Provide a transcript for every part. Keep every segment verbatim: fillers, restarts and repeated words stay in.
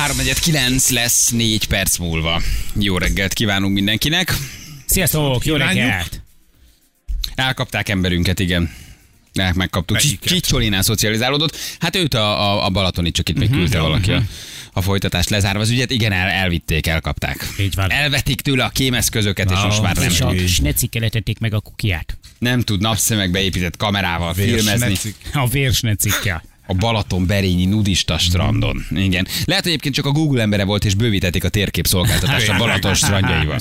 három negyven kilenc lesz négy perc múlva. Jó reggelt kívánunk mindenkinek. Sziasztok, jó reggelt! Elkapták emberünket, igen. Ne, megkaptuk. Csicsolinál szocializálódott. Hát őt a, a, a Balatoni, csak itt még uh-huh, küldte valaki uh-huh. a, a folytatást lezárva az ügyet. Igen, el, elvitték, elkapták. Így van. Elvetik tőle a kémeszközöket, és no, most már nem tud. És a snecikkel letették meg a kukiát. Nem tud napszemekbe épített kamerával filmezni. A vérsnecikkel. A Balaton-berényi nudista strandon. Igen. Lehet, hogy egyébként csak a Google embere volt, és bővítették a térképszolgáltatást a Balaton strandjaival.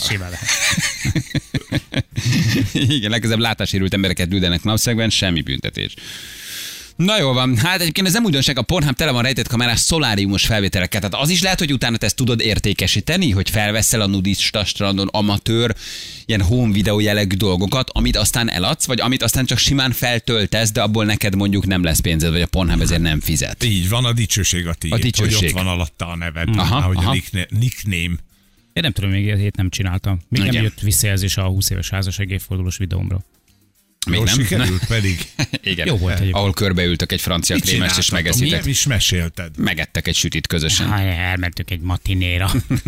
Igen, legközelebb látássérült embereket küldenek napszemekben, semmi büntetés. Na jól van, hát egyébként ez nem újdonság, a Pornhub tele van rejtett kamerás szoláriumos felvételekkel. Tehát az is lehet, hogy utána te ezt tudod értékesíteni, hogy felveszel a nudista strandon amatőr, ilyen home videó jellegű dolgokat, amit aztán eladsz, vagy amit aztán csak simán feltöltesz, de abból neked mondjuk nem lesz pénzed, vagy a Pornhub ezért nem fizet. Így van, a dicsőség a tiéd, a dicsőség. Hogy ott van alatta a neved, aha, ahogy aha. a nickname. Én nem tudom, még ilyet nem csináltam. Még igen. nem jött visszajelzés a húsz éves házasság évfordulós videómról. Még Jó, nem? sikerült pedig. Igen. Jó volt egyébként. Ahol körbeültök egy francia krémest, és megeszitek. Milyen is mesélted? Megettek egy sütit közösen. Ha, elmentük egy matinéra.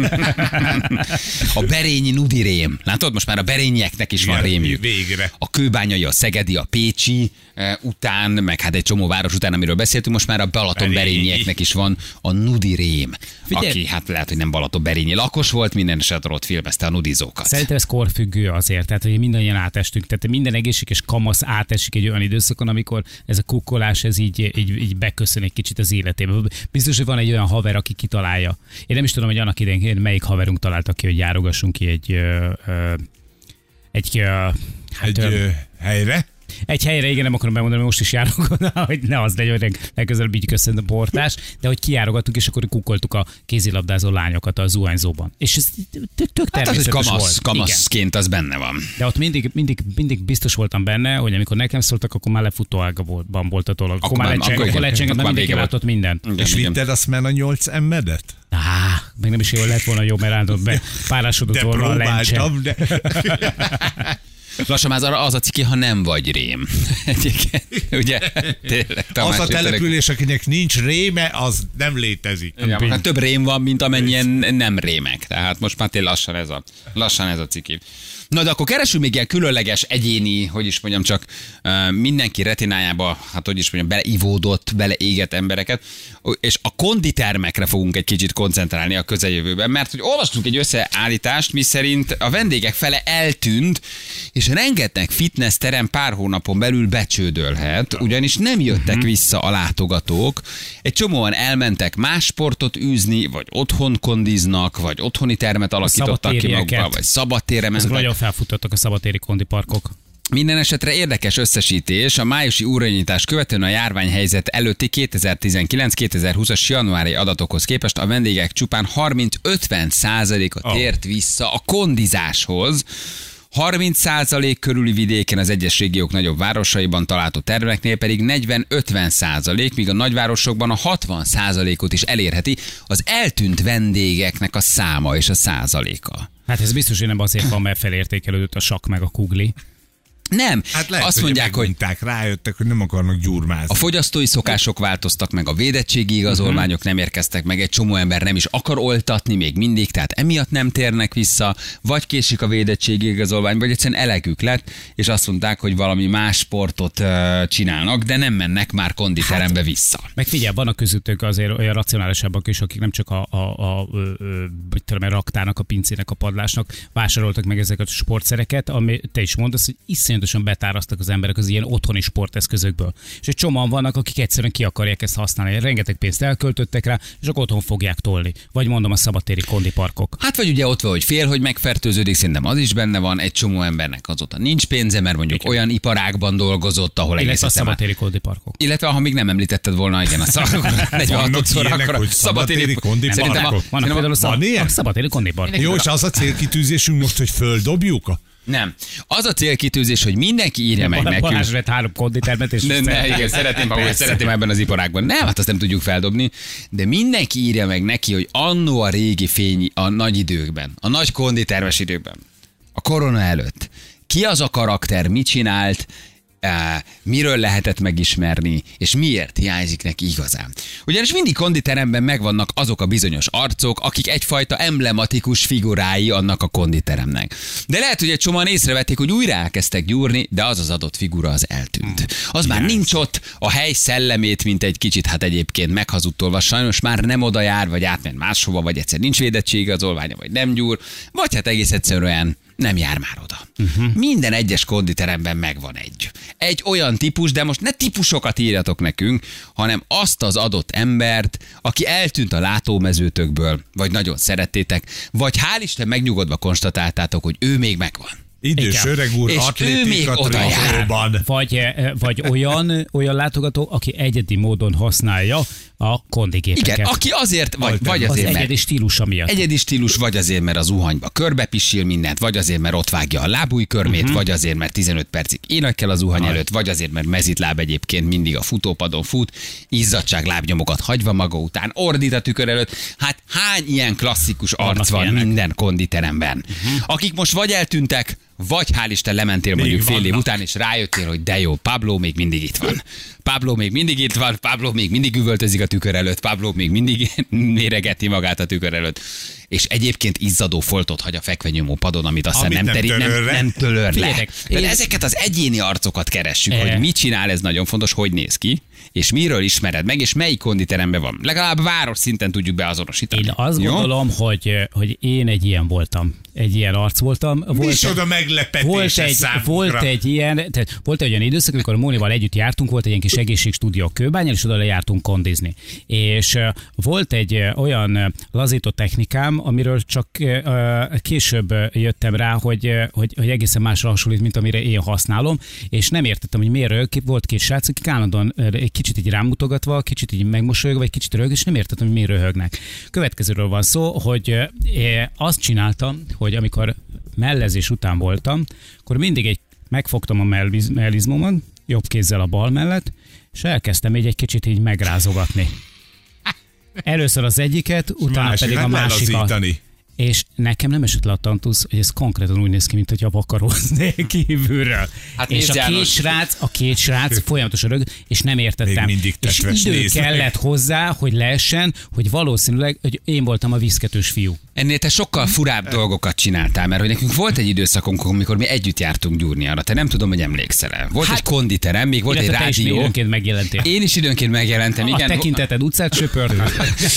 A berényi nudi rém. Látod, most már a berényieknek is van rémjük. Végre. A kőbányai, a szegedi, a pécsi uh, után, meg hát egy csomó város után, amiről beszéltünk, most már a Balaton berényieknek is van a nudi rém. Figyelj. Aki hát lehet, hogy nem Balaton berényi lakos volt, minden esetre ott filmezte a nudizókat. Szerintem ez korfüggő azért, tehát hogy mindannyian átestünk, tehát minden egészséges kamasz átesik egy olyan időszakon, amikor ez a kukkolás ez így, így, így beköszön egy kicsit az életébe. Biztos, hogy van egy olyan haver, aki kitalálja. Én nem is tudom, hogy annak idején melyik haverunk találta ki, hogy járogassunk ki egy ö, ö, egy, ö, hát, egy ö, helyre. Egy helyre, igen, nem akarom bemondani, hogy most is járok, hogy ne az legyen, hogy legközelebb így köszönt a portás, de hogy kijárogattuk, és akkor kukkoltuk a kézilabdázó lányokat a zuhanyzóban. És ez tök, tök hát természetes az, hogy kamasz, volt. kamaszként az benne van. De ott mindig, mindig, mindig biztos voltam benne, hogy amikor nekem szóltak, akkor már lefutóágban volt a dolog. Akkor, akkor már lecsengett, akkor lecsengett, mert mindenki látott mindent. És vitted azt már a nyolc emedet? Á, még nem is jó lett volna jó, mert rándott be, párásodott volna a lencse. De Lassan már az a ciki, ha nem vagy rém. Egyébként, ugye? Tényleg, az a település, akinek nincs réme, az nem létezik. Ja, hát több rém van, mint amennyien nem rémek. Tehát most már tényleg lassan ez a, lassan ez a ciki. Na de akkor keresünk még ilyen különleges, egyéni, hogy is mondjam, csak uh, mindenki retinájába, hát hogy is mondjam, beleivódott, beleégett embereket, és a konditermekre fogunk egy kicsit koncentrálni a közeljövőben, mert hogy olvastunk egy összeállítást, miszerint a vendégek fele eltűnt, és rengeteg fitness terem pár hónapon belül becsődölhet, ugyanis nem jöttek uh-huh. vissza a látogatók, egy csomóan elmentek más sportot űzni, vagy otthon kondiznak, vagy otthoni termet alakítottak ki magukba, vagy szabadtérre mentek. Felfutottak a szabadtéri kondiparkok. Minden esetre érdekes összesítés. A májusi újranyitás követően a járványhelyzet előtti kétezer-tizenkilenc kétezer-húszas januári adatokhoz képest a vendégek csupán harminc-ötven százaléka tért vissza a kondizáshoz. harminc százalék körüli vidéken, az egyes régiók nagyobb városaiban található terveknél pedig negyven-ötven százalék, míg a nagyvárosokban a hatvan százalékot is elérheti az eltűnt vendégeknek a száma és a százaléka. Hát ez biztos, hogy nem azért van, mert felértékelődött a sakk meg a kugli. Nem. Hát lehet, azt mondják, hogy rájöttek, hogy nem akarnak gyurmázni. A fogyasztói szokások változtak meg, a védettségi igazolványok nem érkeztek meg, egy csomó ember nem is akar oltatni még mindig, tehát emiatt nem térnek vissza, vagy késik a védettségi igazolvány, vagy egyszerűen elegük lett, és azt mondták, hogy valami más sportot uh, csinálnak, de nem mennek már konditerembe hát, vissza. Meg figyelj, vannak közöttük azért olyan racionálisabbak is, akik nem csak a, a, a, a, a raktának, a pincének, a padlásnak vásároltak meg ezeket a sportszereket, ami te is mondasz, hogy iszonyatosan betárasztak az emberek az ilyen otthoni sporteszközökből. És egy csomóan vannak, akik egyszerűen ki akarják ezt használni. Rengeteg pénzt elköltöttek rá, és akkor otthon fogják tolni. Vagy mondom a szabadtéri kondiparkok. Hát vagy ugye ott van, hogy fél, hogy megfertőződik, szerintem az is benne van. Egy csomó embernek azóta nincs pénze, mert mondjuk igen. olyan iparágban dolgozott, ahol egész a szabadtéri kondiparkok. Illetve ha még nem említetted volna, igen, a negyvenhatszor akkor a szabadtéri kondiparkok. Vannak például a szabadtéri kondiparkok. Jó, és az a célkitűzésünk most, hogy földobjuk? Nem. Az a célkitűzés, hogy mindenki írja meg nekünk. Balázs vett három konditermet, és ne, ne, igen, szeretném, ahogy szeretném ebben az iparágban. Nem, hát azt nem tudjuk feldobni, de mindenki írja meg neki, hogy annó a régi fény, a nagy időkben, a nagy konditermes időkben, a korona előtt, ki az a karakter, mit csinált, miről lehetett megismerni, és miért hiányzik neki igazán. Ugyanis mindig konditeremben megvannak azok a bizonyos arcok, akik egyfajta emblematikus figurái annak a konditeremnek. De lehet, hogy egy csomóan észrevették, hogy újra elkezdtek gyúrni, de az az adott figura az eltűnt. Az már nincs ott, a hely szellemét, mint egy kicsit, hát egyébként meghazudtolva, sajnos már nem oda jár, vagy átment máshova, vagy egyszer nincs védettsége az olványa, vagy nem gyúr, vagy hát egész egyszerűen nem jár már oda. Uh-huh. Minden egyes konditeremben megvan egy. Egy olyan típus, de most ne típusokat írjatok nekünk, hanem azt az adott embert, aki eltűnt a látómezőtökből, vagy nagyon szerettétek, vagy hál' Isten megnyugodva konstatáltátok, hogy ő még megvan. Idős öreg úr, és ő még oda jár. Vagy, vagy olyan, olyan látogató, aki egyedi módon használja a kondigépeket. Igen, aki azért, vagy, vagy azért, az mert... egyedi stílusa miatt. Egyedi stílus, vagy azért, mert az zuhanyba körbepisil mindent, vagy azért, mert ott vágja a lábújkörmét, uh-huh. vagy azért, mert tizenöt percig ének kell a zuhany előtt, vagy azért, mert mezitláb egyébként mindig a futópadon fut, izzadság lábnyomokat hagyva maga után, ordít a tükör előtt. Hát hány ilyen klasszikus arc van ilyenek minden konditeremben, uh-huh. akik most vagy eltűntek, vagy hál' Isten lementél még mondjuk fél év után, és rájöttél, hogy de jó, Pablo még mindig itt van. Pablo még mindig itt van, Pablo még mindig üvöltözik a tükör előtt, Pablo még mindig méregeti magát a tükör előtt. És egyébként izzadó foltot hagy a fekvenyomó padon, amit aztán amit nem, teri, nem, nem tölör le. Én... Ezeket az egyéni arcokat keressük, e... hogy mit csinál, ez nagyon fontos, hogy néz ki, és miről ismered meg, és melyik konditeremben van. Legalább város szinten tudjuk beazonosítani. Én azt Jó? gondolom, hogy, hogy én egy ilyen voltam. Egy ilyen arc voltam. Volt egy, oda volt egy, volt egy ilyen, tehát volt egy olyan időszak, amikor Mónival együtt jártunk, volt egy ilyen kis egészségstúdió Kőbányán, és oda lejártunk kondizni. És uh, volt egy uh, olyan uh, lazító technikám, amiről csak uh, később uh, jöttem rá, hogy, uh, hogy, hogy egészen másra hasonlít, mint amire én használom, és nem értettem, hogy miért rög. Volt két srác, akik állandóan uh, egy kicsit így rámutogatva, kicsit így megmosolyogva, egy kicsit röhög, és nem értettem, hogy miért röhögnek. Következőről van szó, hogy uh, azt csináltam, hogy amikor mellezés után voltam, akkor mindig egy, megfogtam a melliz, mellizmomat, jobb kézzel a bal mellett, és elkezdtem így egy kicsit így megrázogatni. Először az egyiket, utána Másik, pedig a másikat. És nekem nem esett le a tantusz, hogy ez konkrétan úgy néz ki, mint hogyha vakaróznék kívülről. Hát és a két, srác, a két srác folyamatosan rög, és nem értettem. És idő néznek. kellett hozzá, hogy leessen, hogy valószínűleg hogy én voltam a viszketős fiú. Ennél te sokkal furább dolgokat csináltál, mert hogy nekünk volt egy időszakunk, amikor mi együtt jártunk gyúrni arra. Te nem tudom, hogy emlékszel el. Volt hát, egy konditerem, még volt egy rádió. Is időnként megjelentél. Én is időnként megjelentem, igen. A tekinteted utcát söpört.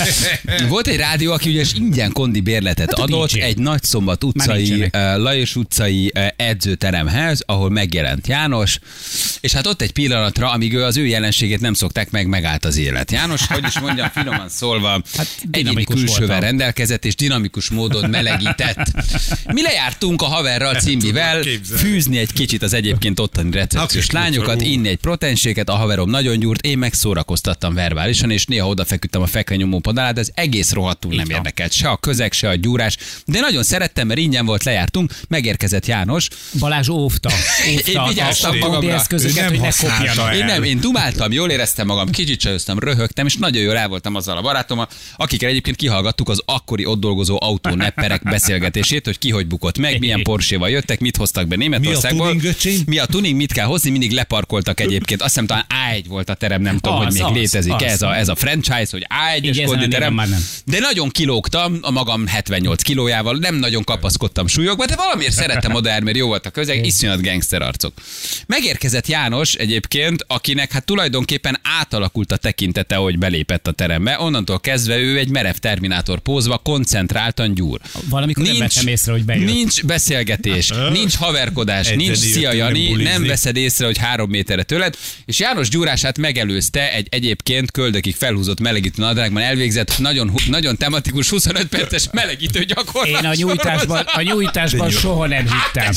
Volt egy rádió, aki ugye ingyen kondi bérletet hát adott egy Nagyszombat utcai, uh, Lajos utcai uh, edzőteremhez, ahol megjelent János, és hát ott egy pillanatra, amíg ő az ő jelenségét nem szokták meg, megállt az élet. János, hogy is mondjam, finoman szólva, hát egyéni külsővel rendelkezett, és dinamikus módon melegített. Mi lejártunk a haverral, Cimbivel, fűzni egy kicsit az egyébként ottani recepciós lányokat, inni egy proteinséket, a haverom nagyon gyúrt, én meg szórakoztattam verbálisan, és néha odafeküdtem a fekvenyomó pad alá, de ez egész rohadtul nem érdekelt. Se a közeg, se a gyúrás, de nagyon szerettem, mert ingyen volt, lejártunk, megérkezett János. Balázs óvta. Én vigyáztam magamra. Nem én nem, én dumáltam, jól éreztem magam, kicsit csajoztam, röhögtem, és nagyon jól el voltam azzal a barátommal, akikkel egyébként kihallgattuk az akkori ott dolgozó autónepperek beszélgetését, hogy ki hogy bukott meg, milyen Porsche-val jöttek, mit hoztak be Németországból. Mi a tuning, mi a tuning, mit kell hozni, mindig leparkoltak egyébként. Azt hiszem talán á egy volt a terem, nem tudom, az, hogy még az, létezik az, ez, a, ez a franchise, hogy á egyes konditerem. De nagyon kilógtam a magam hetvennyolc kilójával, nem nagyon kapaszkodtam súlyokba, de valamiért szerettem oda, mert jó volt a közeg, iszonyat gangster arcok. Megérkezett János egyébként, akinek hát tulajdonképpen átalakult a tekintete, hogy belépett a terembe. Onnantól kezdve ő egy merev terminátor pózva koncentráltan gyúr. Valamikor nincs, nem vettem észre, hogy bejött. Nincs beszélgetés, nincs haverkodás, egy nincs szia Jani, nem, nem veszed észre, hogy három méterre tőled, és János gyúrását megelőzte egy egyébként köldökig felhúzott melegítő nadrágban elvégzett nagyon, nagyon tematikus huszonöt perces melegítő gyakorlat. Én a nyújtásban, a nyújtásban soha nem hittem.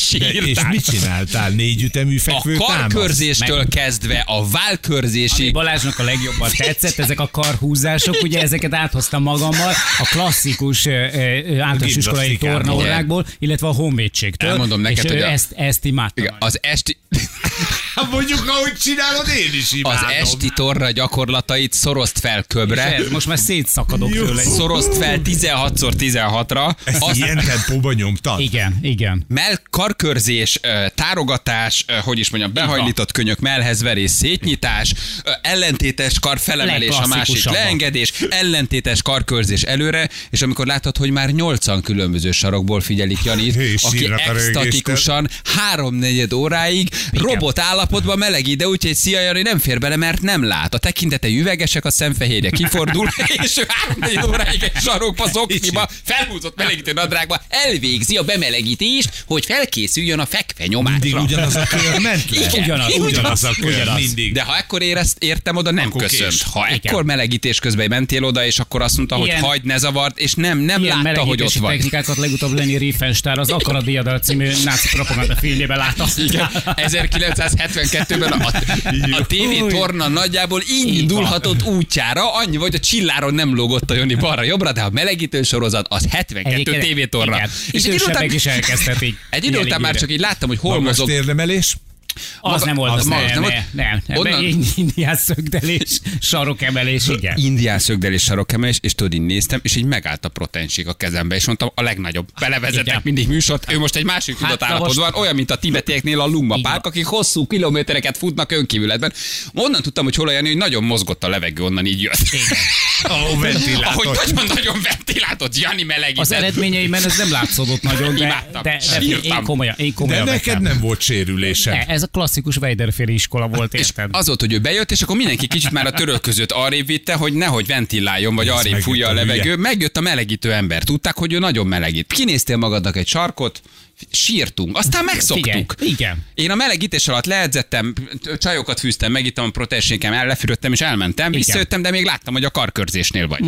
És mit csináltál? Négy ütemű fekvő A karkörzéstől meg... kezdve a válkörzésig. Ami Balázsnak a legjobban tetszett, ezek a karhúzások, ugye ezeket áthoztam magammal a klasszikus általános iskolai tornaórákból, illetve a honvédségtől. Elmondom neked, és hogy a... ezt, ezt imádtam. Az esti... Mondjuk, ahogy csinálod, én is imádom. Az esti torna gyakorlatait szorozd fel köbre. Ez most már szétszakadok tőle. Szorozd fel tizenhatszor tizenhat tizenhatra. Ezt azt... ilyen tempóban nyomtad? Igen, igen. Mell, karkörzés, tárogatás, hogy is mondjam, behajlított könyök, mellhezverés, szétnyitás, ellentétes kar felemelés, a másik leengedés, ellentétes karkörzés előre, és amikor látod, hogy már nyolcan különböző sarokból figyelik Janit, aki extatikusan háromnegyed óráig igen. robot állapotban melegít, de úgyhogy szia Jani nem fér bele, mert nem lát. A tekintete üvegesek, a szemfehérje kifordul, és ő háromnegyed óráig egy sarokba, zokniba, felhúzott melegítő nadrágba elvégzi a bemelegítést, hogy felkészüljön a fekvenyomásra. Mindig ugyanaz a kör ment le. Ugyanaz, ugyanaz a kör, ugyanaz. Mindig. De ha ekkor érezt, értem oda, nem akkor köszönt. kés. Ha igen. ekkor melegítés közben mentél oda, és akkor azt mondta, ilyen, hogy hagyd, ne zavart, és nem, nem látta, hogy ott vagy. Technikákat legutóbb Leni Riefenstahl az Akaraddiadal című náci propaganda filmjében látta. ezerkilencszázhetvenkettőben a, a té vé torna nagyjából így indulhatott útjára, annyi vagy a csilláron nem lógott a Jani balra-jobbra, de a melegítő sorozat az hetvenkettő té vé torna. És egy idő után is elkezdhetik. Egy idő után már csak így láttam, hogy hol mozog. Térdemelés? Az maga, nem volt, az, az nem, nem, nem, nem, nem. Onnan... indián szögdelés, sarokemelés, igen. Indián szögdelés, sarokemelés, és tudod, így néztem, és így megállt a proteinség a kezembe, és mondtam, a legnagyobb. Belevezetnek mindig műsort, ő most egy másik hát tudatállapotban most... van, olyan, mint a tibetieknél a Lumba Park, akik hosszú kilométereket futnak önkívületben. Onnan tudtam, hogy hol olyan, hogy nagyon mozgott a levegő, onnan így jött. Oh, ventilátor. Ahogy nagyon-nagyon ventilátot, Jani melegített. Az eredményeiben ez nem látszódott nagyon, de, de, de, de én komolyan, én komolyan de neked vettem. Nem volt sérülése. Ez a klasszikus Weiderféli iskola volt, érted? És az volt, hogy ő bejött, és akkor mindenki kicsit már a török között arrébb vitte, hogy nehogy ventiláljon, vagy arrébb fújja a levegő. Megjött a melegítő ember. Tudták, hogy ő nagyon melegít. Kinéztél magadnak egy sarkot, sírtunk, aztán megszoktuk. Figyelj, igen. Én a melegítés alatt leedzettem, csajokat fűztem, megittem a proteinsékem, ellefürödtem és elmentem, igen. Visszajöttem, de még láttam, hogy a karkörzésnél vagy.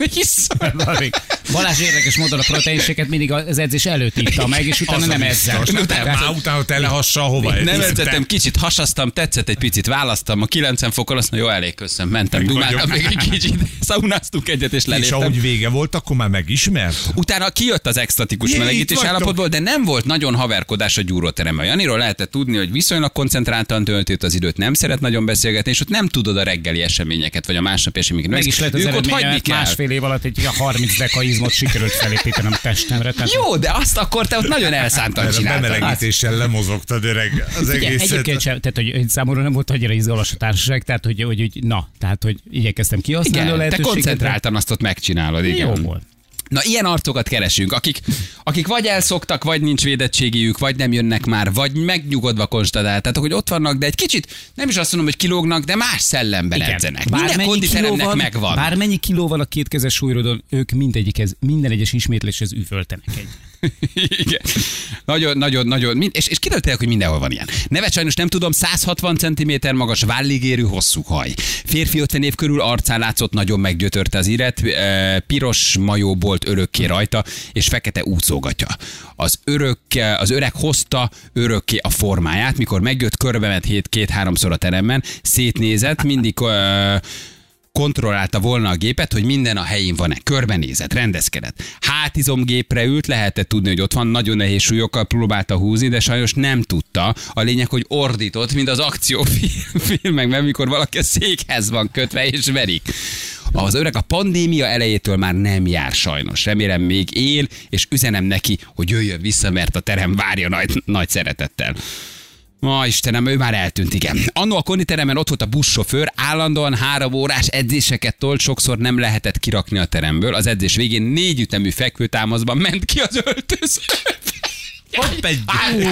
Balázs érdekes módon a proteinséket mindig az edzés előtt itta meg, és utána nem edzem. Már utána telehassa, hova nem edzettem, kicsit hasaztam, tetszett egy picit, választam a kilencven fokon, azt mondja, jó, elég, köszönöm, mentem, dumáltam még egy kicsit, szaunáztunk egyet és leléptem. És ahogy vége volt, akkor már megismert? Utána kijött az extatikus melegítés állapotból, de nem volt nagyon haverkodás a gyúróteremben. Janiról lehetett tudni, hogy viszonylag koncentráltan töltött az időt, nem szeret nagyon beszélgetni, és ott nem tudod a reggeli eseményeket, vagy a másnapi eseményeket. Meg is lehet az eredménye, másfél év alatt egy harminc dekaizmot sikerült felépítenem a testemre. Tehát... Jó, de azt akkor te ott nagyon elszántan csináltad. A bemelegítéssel lemozogtad öreg az egészet. Egyébként sem, tehát hogy számomra nem volt annyira izgalmas a társaság, tehát hogy, hogy, hogy na, tehát hogy igyekeztem kihasználni a lehetőséget. Te koncentráltan azt ott megcsinálod, igen. Jó volt. Na, ilyen arcokat keresünk, akik, akik vagy elszoktak, vagy nincs védettségiük, vagy nem jönnek már, vagy megnyugodva konstatáltatok, hogy ott vannak, de egy kicsit, nem is azt mondom, hogy kilógnak, de más szellemben igen. edzenek. Minden konditeremnek megvan. Bármennyi kilóval a kétkezes súlyrodon, ők mindegyikhez, minden egyes ismétléshez üvöltenek egy. Igen. Nagyon, nagyon, nagyon. És, és kiderült, hogy mindenhol van ilyen. Neve sajnos nem tudom, száz hatvan centiméter magas, válligérű, hosszú haj. Férfi ötven év körül arcán látszott, nagyon meggyötörte az íret, piros majó bolt örökké rajta, és fekete úszógatja. Az, örök, az öreg hozta örökké a formáját, mikor megjött, körbement hét két-háromszor a teremben, szétnézett, mindig... Uh, kontrollálta volna a gépet, hogy minden a helyén van-e. Körbenézett, rendezkedett. Hátizomgépre ült, lehetett tudni, hogy ott van, nagyon nehéz súlyokkal próbálta húzni, de sajnos nem tudta. A lényeg, hogy ordított, mint az akciófilmekben, mikor valaki a székhez van kötve és verik. Az öreg a pandémia elejétől már nem jár sajnos. Remélem még él, és üzenem neki, hogy jöjjön vissza, mert a terem várja nagy, nagy szeretettel. Ma Istenem, ő már eltűnt, igen. Annó a konditeremben ott volt a buszsofőr, állandóan három órás edzéseket tolt, sokszor nem lehetett kirakni a teremből. Az edzés végén négy ütemű fekvőtámaszban ment ki az öltöző. Hopp egy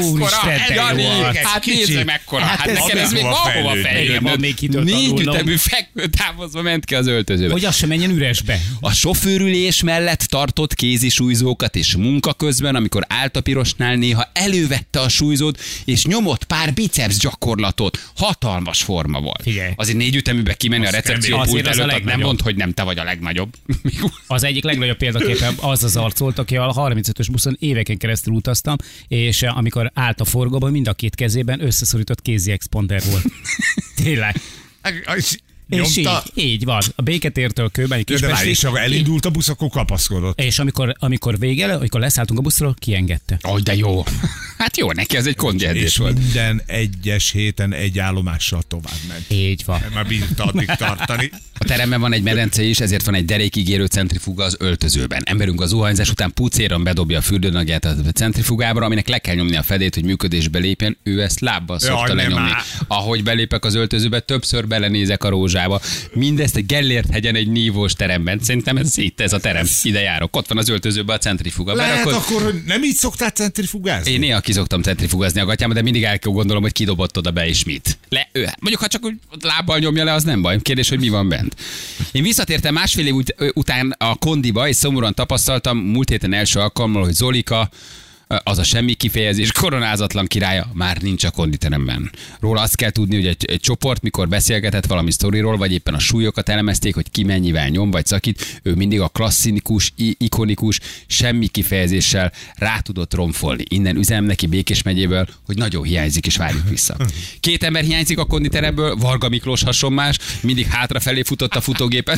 hát nézd mekkora. Hát neked ez még valahova fejlődnöd. Négy ütemű fekvőtámaszba ment ki az öltözőbe. Hogy az sem menjen üresbe. A sofőrülés mellett tartott kézisúlyzókat, és munka közben, amikor állt a pirosnál, néha elővette a súlyzót, és nyomott pár biceps gyakorlatot. Hatalmas forma volt. Figyelj. Azért négy üteműbe kimenni a recepciópult előtt, nem mondd, hogy nem te vagy a legnagyobb. Az egyik legnagyobb példaképpen az az arc volt, aki a harmincötös buszon éveken keresztül utaztam, és amikor állt a forgóban, mind a két kezében összeszorított kézi expander volt. Tényleg. És így, így van. A Béketértől Kőbányi Kispestrig. És ha elindult a busz, akkor kapaszkodott. És amikor, amikor vége, amikor leszálltunk a buszról, kiengedte. Ó, oh, de jó. Hát jó, neki ez egy kondiedzés volt. Minden egyes héten egy állomással tovább ment. Így van. Már bírta addig tartani. A teremben van egy medence is, ezért van egy derékigérő centrifuga az öltözőben. Emberünk az zuhanyzás után pucéron bedobja a fürdőnagját a centrifugába, aminek le kell nyomni a fedét, hogy működésbe lépjen. Ő ezt lábbal szokta lenyomni. Ahogy belépek az öltözőbe, többször belenézek a rózsába. Mindezt egy Gellért hegyen egy nívós teremben. Szerintem ez itt, ez a terem. Ide járok. Ott van az öltözőben a centrifuga. Lehet akkor, akkor, hogy nem így szoktál centrifugázni? Én néha ki szoktam centrifugázni a gatyámat, de mindig el kell gondolom, hogy kidobott oda be is mit. Le, ő, mondjuk, ha csak úgy lábbal nyomja le, az nem baj. Kérdés, hogy mi van bent. Én visszatértem másfél év után a kondiba, és szomorúan tapasztaltam múlt héten első alkalommal, hogy Zolika, az a semmi kifejezés, koronázatlan királya már nincs a konditeremben. Róla azt kell tudni, hogy egy, egy csoport, mikor beszélgetett valami sztoriról, vagy éppen a súlyokat elemezték, hogy ki mennyivel nyom vagy szakít, ő mindig a klasszikus, ikonikus, semmi kifejezéssel rá tudott romfolni. Innen üzenem neki Békés megyéből, hogy nagyon hiányzik, és várjuk vissza. Két ember hiányzik a konditeremből, Varga Miklós hasonmás, mindig hátrafelé futott a futógépen.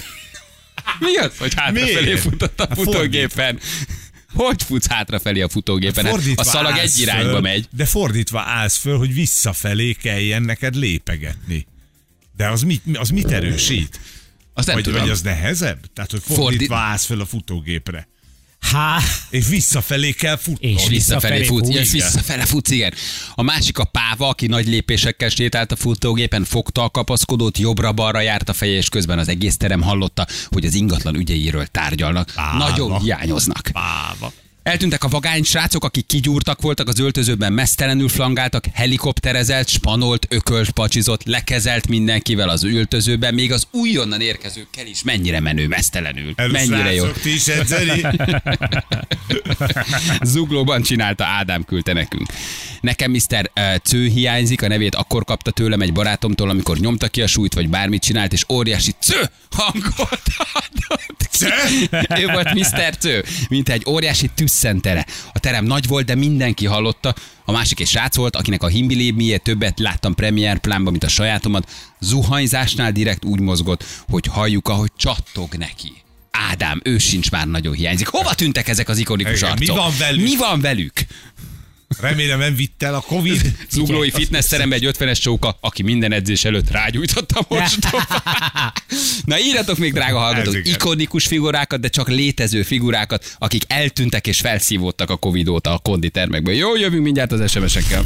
Mi az, hogy hátrafelé futott a futógépen? Hogy futsz hátrafelé a futógépen? Hát a szalag egy irányba föl, megy. De fordítva állsz föl, hogy visszafelé kelljen neked lépegetni. De az mit, az mit erősít? Azt nem vagy, tudom. Vagy az nehezebb? Tehát, hogy fordítva Fordít... állsz föl a futógépre. Há. És visszafelé kell futni. És visszafelé futsz. És visszafele futsz, igen. A másik a Páva, aki nagy lépésekkel sétált a futógépen, fogta a kapaszkodót, jobbra-balra járt a feje, és közben az egész terem hallotta, hogy az ingatlan ügyeiről tárgyalnak. Páva. Nagyon hiányoznak. Páva. Eltűntek a vagány srácok, akik kigyúrtak voltak az öltözőben, mesztelenül flangáltak, helikopterezelt, spanolt, ökölt, pacsizott, lekezelt mindenkivel az öltözőben, még az újonnan érkezőkkel is. Mennyire menő, mesztelenül. El mennyire jó. Ti is edzeni? Zuglóban csinálta, Ádám küldte nekünk. Nekem miszter Cő hiányzik, a nevét akkor kapta tőlem egy barátomtól, amikor nyomta ki a súlyt, vagy bármit csinált, és óriási Cő hangot adott. Cő? Ő volt miszter Cő, mint egy óriási tüsszentere. A terem nagy volt, de mindenki hallotta. A másik egy srác volt, akinek a himbiléb miért többet láttam premier plánban, mint a sajátomat. Zuhanyzásnál direkt úgy mozgott, hogy halljuk, ahogy csattog neki. Ádám, ő sincs már, nagyon hiányzik. Hova tűntek ezek az ikonikus Igen, arcok? Mi van velük? Mi van velük? Remélem nem vitt el a Covid. Zuglói fitness teremben egy ötvenes csóka, aki minden edzés előtt rágyújtotta most. Na írjatok még, drága hallgatók, ikonikus figurákat, de csak létező figurákat, akik eltűntek és felszívódtak a Covid óta a konditermekből. Jó, jövünk mindjárt az es em es-ekkel.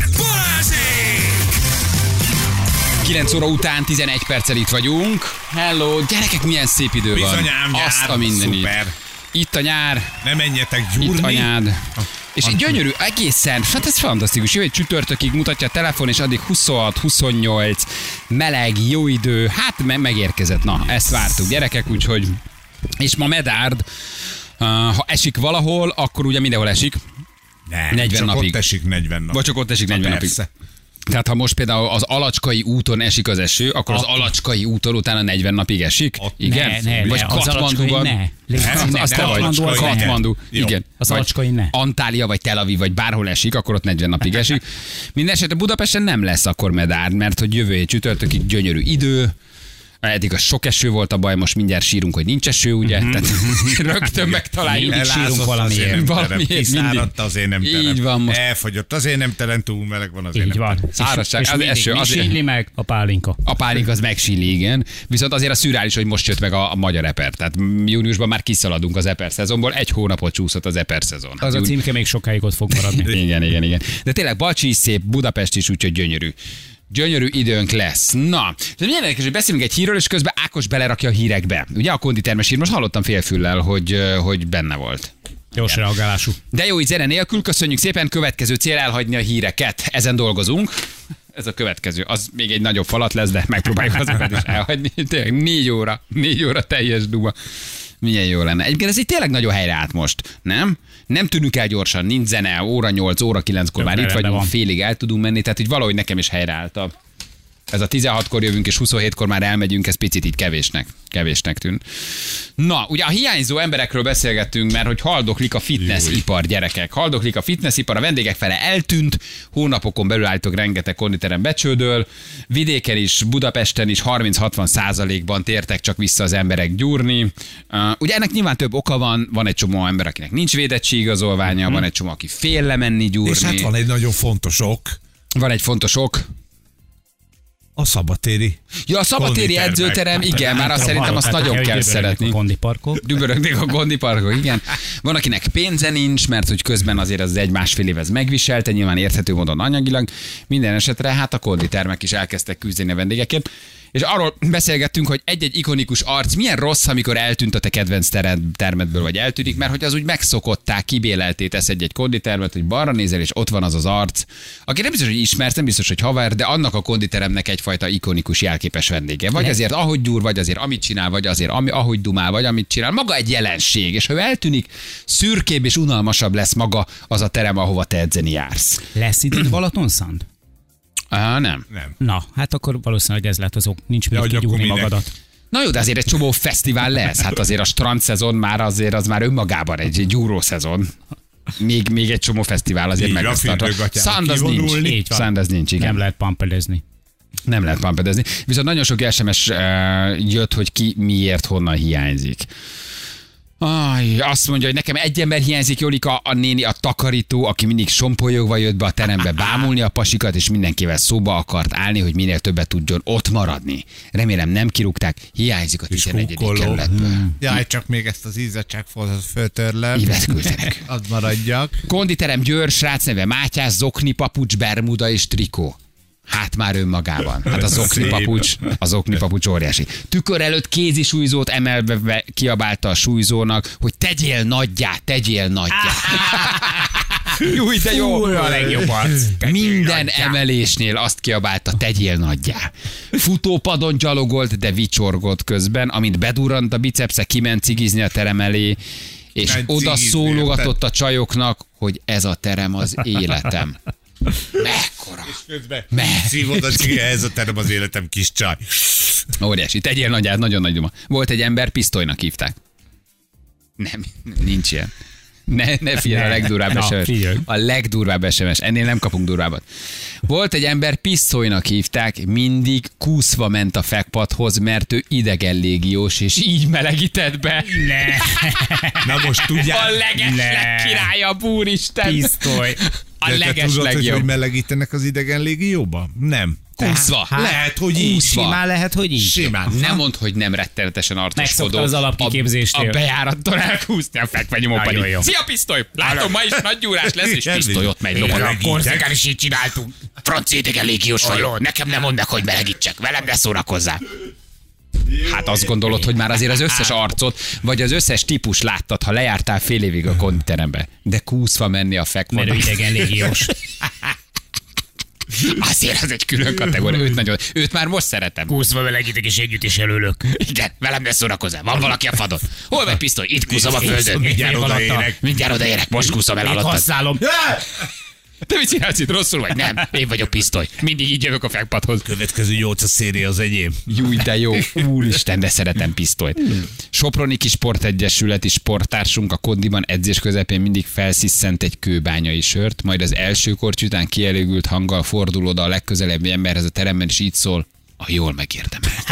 kilenc óra után tizenegy perccel itt vagyunk. Hello, gyerekek, milyen szép idő van. Bizonyám, nyár, azt a mindenit. szuper. Itt a nyár. Ne menjetek gyúrni. Itt anyád. És egy gyönyörű, egészen, hát ez fantasztikus. Jövő csütörtökig mutatja a telefon, és addig huszonhat huszonnyolc, meleg, jó idő, hát me- megérkezett. Na, ezt vártuk, gyerekek, úgyhogy... És ma Medárd, uh, ha esik valahol, akkor ugye mindenhol esik. Nem, negyven csak napig. ott esik negyven napig. Vagy csak ott esik negyven napig. Persze. Tehát ha most például az Alacskai úton esik az eső, akkor az A... Alacskai úton utána negyven napig esik? Ott Igen? Ne, ne, Vagy ne, az Katmanduban? ne. Az, az te vagy. Katmandu. Igen. Az Alacskai ne. Antália, vagy Tel Aviv, vagy bárhol esik, akkor ott negyven napig esik. Mindenesetre Budapesten nem lesz akkor Medárd, mert hogy jövő hét csütörtökig gyönyörű idő. Eddig az sok eső volt a baj, most mindjárt sírunk, hogy nincs eső, ugye? Mm-hmm. Tehát rögtön megtaláljuk. Mindig sírunk valamiért. Valamiért. Kiszáradt az énemtelen. Így van most. Elfogyott az énemtelen, túl meleg van az Így van. Szárazság, és, és az mindig, eső. Mi Az síli meg a pálinka. A pálinka az megsíli, igen. Viszont azért a szürális, hogy most jött meg a, a magyar eper. Tehát júniusban már kiszaladunk az eper szezonból. Egy hónapot csúszott az eper szezon. Az a címke még sokáig ott fog maradni. Igen, igen, igen. De tényleg Bacsi is szép, Budapest is, úgyhogy gyönyörű. Gyönyörű időnk lesz. Na, milyen érdekes, hogy beszélünk egy hírről, és közben Ákos belerakja a hírekbe. Ugye a konditermes hír, most hallottam félfüllel, hogy, hogy benne volt. Gyors reagálású. De jó, így zene nélkül, köszönjük szépen, következő cél elhagyni a híreket. Ezen dolgozunk. Ez a következő. Az még egy nagyobb falat lesz, de megpróbáljuk azokat is elhagyni. Tényleg négy óra, négy óra teljes duma. Milyen jó lenne. Egyébként ez így tényleg nagyon helyre állt most, nem? Nem tűnünk el gyorsan, nincs zene, óra nyolc, óra kilenckor már itt vagyunk, félig el tudunk menni, tehát hogy valahogy nekem is helyreállt a, Ez a tizenhatkor jövünk, és huszonhétkor már elmegyünk, ez picit így kevésnek. Kevésnek tűn. Na, ugye a hiányzó emberekről beszélgettünk, mert hogy haldoklik a fitnessipar, gyerekek. Haldoklik a fitnessipar, a vendégek fele eltűnt, hónapokon belül állítok rengeteg konditerem becsődöl, vidéken is, Budapesten is harminc-hatvan százalékban tértek csak vissza az emberek gyúrni. Uh, ugye ennek nyilván több oka van, van egy csomó ember, akinek nincs védettségigazolványa, hmm. van egy csomó, aki fél lemenni gyúrni. És hát van egy nagyon fontos ok. Van egy fontos ok. A szabadtéri. Ja, a szabadtéri edzőterem, igen, már azt szerintem azt nagyon kell szeretni. A gondiparkok. Dübörögnék a gondiparkok, igen. Van, akinek pénze nincs, mert hogy közben azért az egy-másfél év ez megviselte, nyilván érthető módon anyagilag. Minden esetre hát a konditermek is elkezdtek küzdeni a vendégekért. És arról beszélgettünk, hogy egy-egy ikonikus arc milyen rossz, amikor eltűnt a te kedvenc termedből, vagy eltűnik, mert hogy az úgy megszokották, kibélelté tesz egy-egy konditermet, hogy balra nézel, és ott van az az arc, aki nem biztos, hogy ismersz, nem biztos, hogy haver, de annak a konditeremnek egyfajta ikonikus jelképes vendége. Vagy azért, ahogy gyúr, vagy azért, amit csinál, vagy azért, ami, ahogy dumál, vagy amit csinál. Maga egy jelenség, és ha ő eltűnik, szürkébb és unalmasabb lesz maga az a terem, ahova te edzeni jársz. Lesz itt Balatonszand? Ah, nem. Nem. Na, hát akkor valószínűleg ez lehet az ok. Nincs De mit hogy kigyúrni akkor minek? magadat. Na jó, de azért egy csomó fesztivál lesz. Hát azért a strand szezon már azért az már önmagában egy gyúró szezon. Még, még egy csomó fesztivál azért Így meg van, lesz tartva. fürdőgatyába Szand az nincs. kivonulni. Így van. Szand az nincs, igen. Nem lehet pampedezni. Nem lehet pampedezni. Viszont nagyon sok es em es uh, jött, hogy ki miért, honnan hiányzik. Aj, azt mondja, hogy nekem egy ember hiányzik, Jolika, a néni, a takarító, aki mindig sompolyogva jött be a terembe bámulni a pasikat, és mindenkivel szóba akart állni, hogy minél többet tudjon ott maradni. Remélem nem kirúgták, hiányzik a tizenegyedik kerületből. Hmm. Jaj, csak még ezt az izzadságforzat föltörlöm. Ívet küldtenek. Az maradjak. Konditerem Győr, srác neve Mátyás, zokni, papucs, bermuda és trikó. Hát már önmagában. Hát az okni papucs, az okni papucs óriási. Tükör előtt kézi súlyzót emelve kiabálta a súlyzónak, hogy tegyél nagyjá, tegyél nagyjá. Júj, de jó. Fú, a legjobb arc. Minden emelésnél azt kiabálta, tegyél nagyjá. Futópadon gyalogolt, de vicsorgott közben, amint bedurrant a bicepsze, kiment cigizni a terem elé, és Egy oda cigizni, szólogatott a csajoknak, hogy ez a terem az életem. Mekkora? Közben Me- szívod a cigi, ez a terem az életem, kis csaj. Óriási. Tegyél nagyját, nagyon nagy duma. Volt egy ember, pisztolynak hívták. Nem, nincs ilyen. Ne, ne figyelj, a legdurvább Na, es em es. figyelj. A legdurvább es em es. Ennél nem kapunk durvábbat. Volt egy ember, pisztolynak hívták, mindig kúszva ment a fekpadhoz, mert ő idegen légiós, és így melegített be. Ne. Na most tudják, A leges Ne. legkirályabb, úristen. Pisztoly. A de te leges tudod, hogy, hogy legjobb. melegítenek az idegen légióba? Nem. Kúszva. Hát, lehet, hogy így. Kúszva. Simán lehet, hogy így. Simán. Nem mondd, hogy nem rettenetesen arcoskodó. Megszokta az alapkiképzéstél. A, a bejárattól elkúszni a fekvenyomóban. Nagyon jó. Szia, pisztoly! Látom, ma is nagy gyúrás lesz, és Igen, pisztoly ott megy lopni. melegítek. Korszakán is így csináltunk. Francia idegen légiós vagyok. Nekem nem mondd meg, hogy melegítsek. Velem ne szórakozzál. Hát azt gondolod, hogy már azért az összes arcot, vagy az összes típus láttad, ha lejártál fél évig a konditerembe. De kúszva menni a Mert ő fekvonyba. idegen légiós. Azért az egy külön kategória. Őt, nagyon, őt már most szeretem. Kúszva melegítek és együtt is előlök. Igen, velem ne szórakozzál. Van valaki a fadon. Hol vagy pisztoly? Itt kúszom a földön. Mindjárt Épp odaérek. alatta. Mindjárt odaérek, most kúszom el Én alattad. használom. Te mit csinálsz itt? Rosszul vagy? Nem, én vagyok pisztoly. Mindig így jövök a fekpadhoz. Következő nyolc a széria az enyém. Júj, de jó. Úristen, de szeretem pisztolyt. Soproni Kis Sportegyesületi sporttársunk a kondiban edzés közepén mindig felsziszent egy kőbányai sört, majd az első korty után kielégült hanggal fordul oda a legközelebbi emberhez a teremben, és így szól, a jól megérdemelt.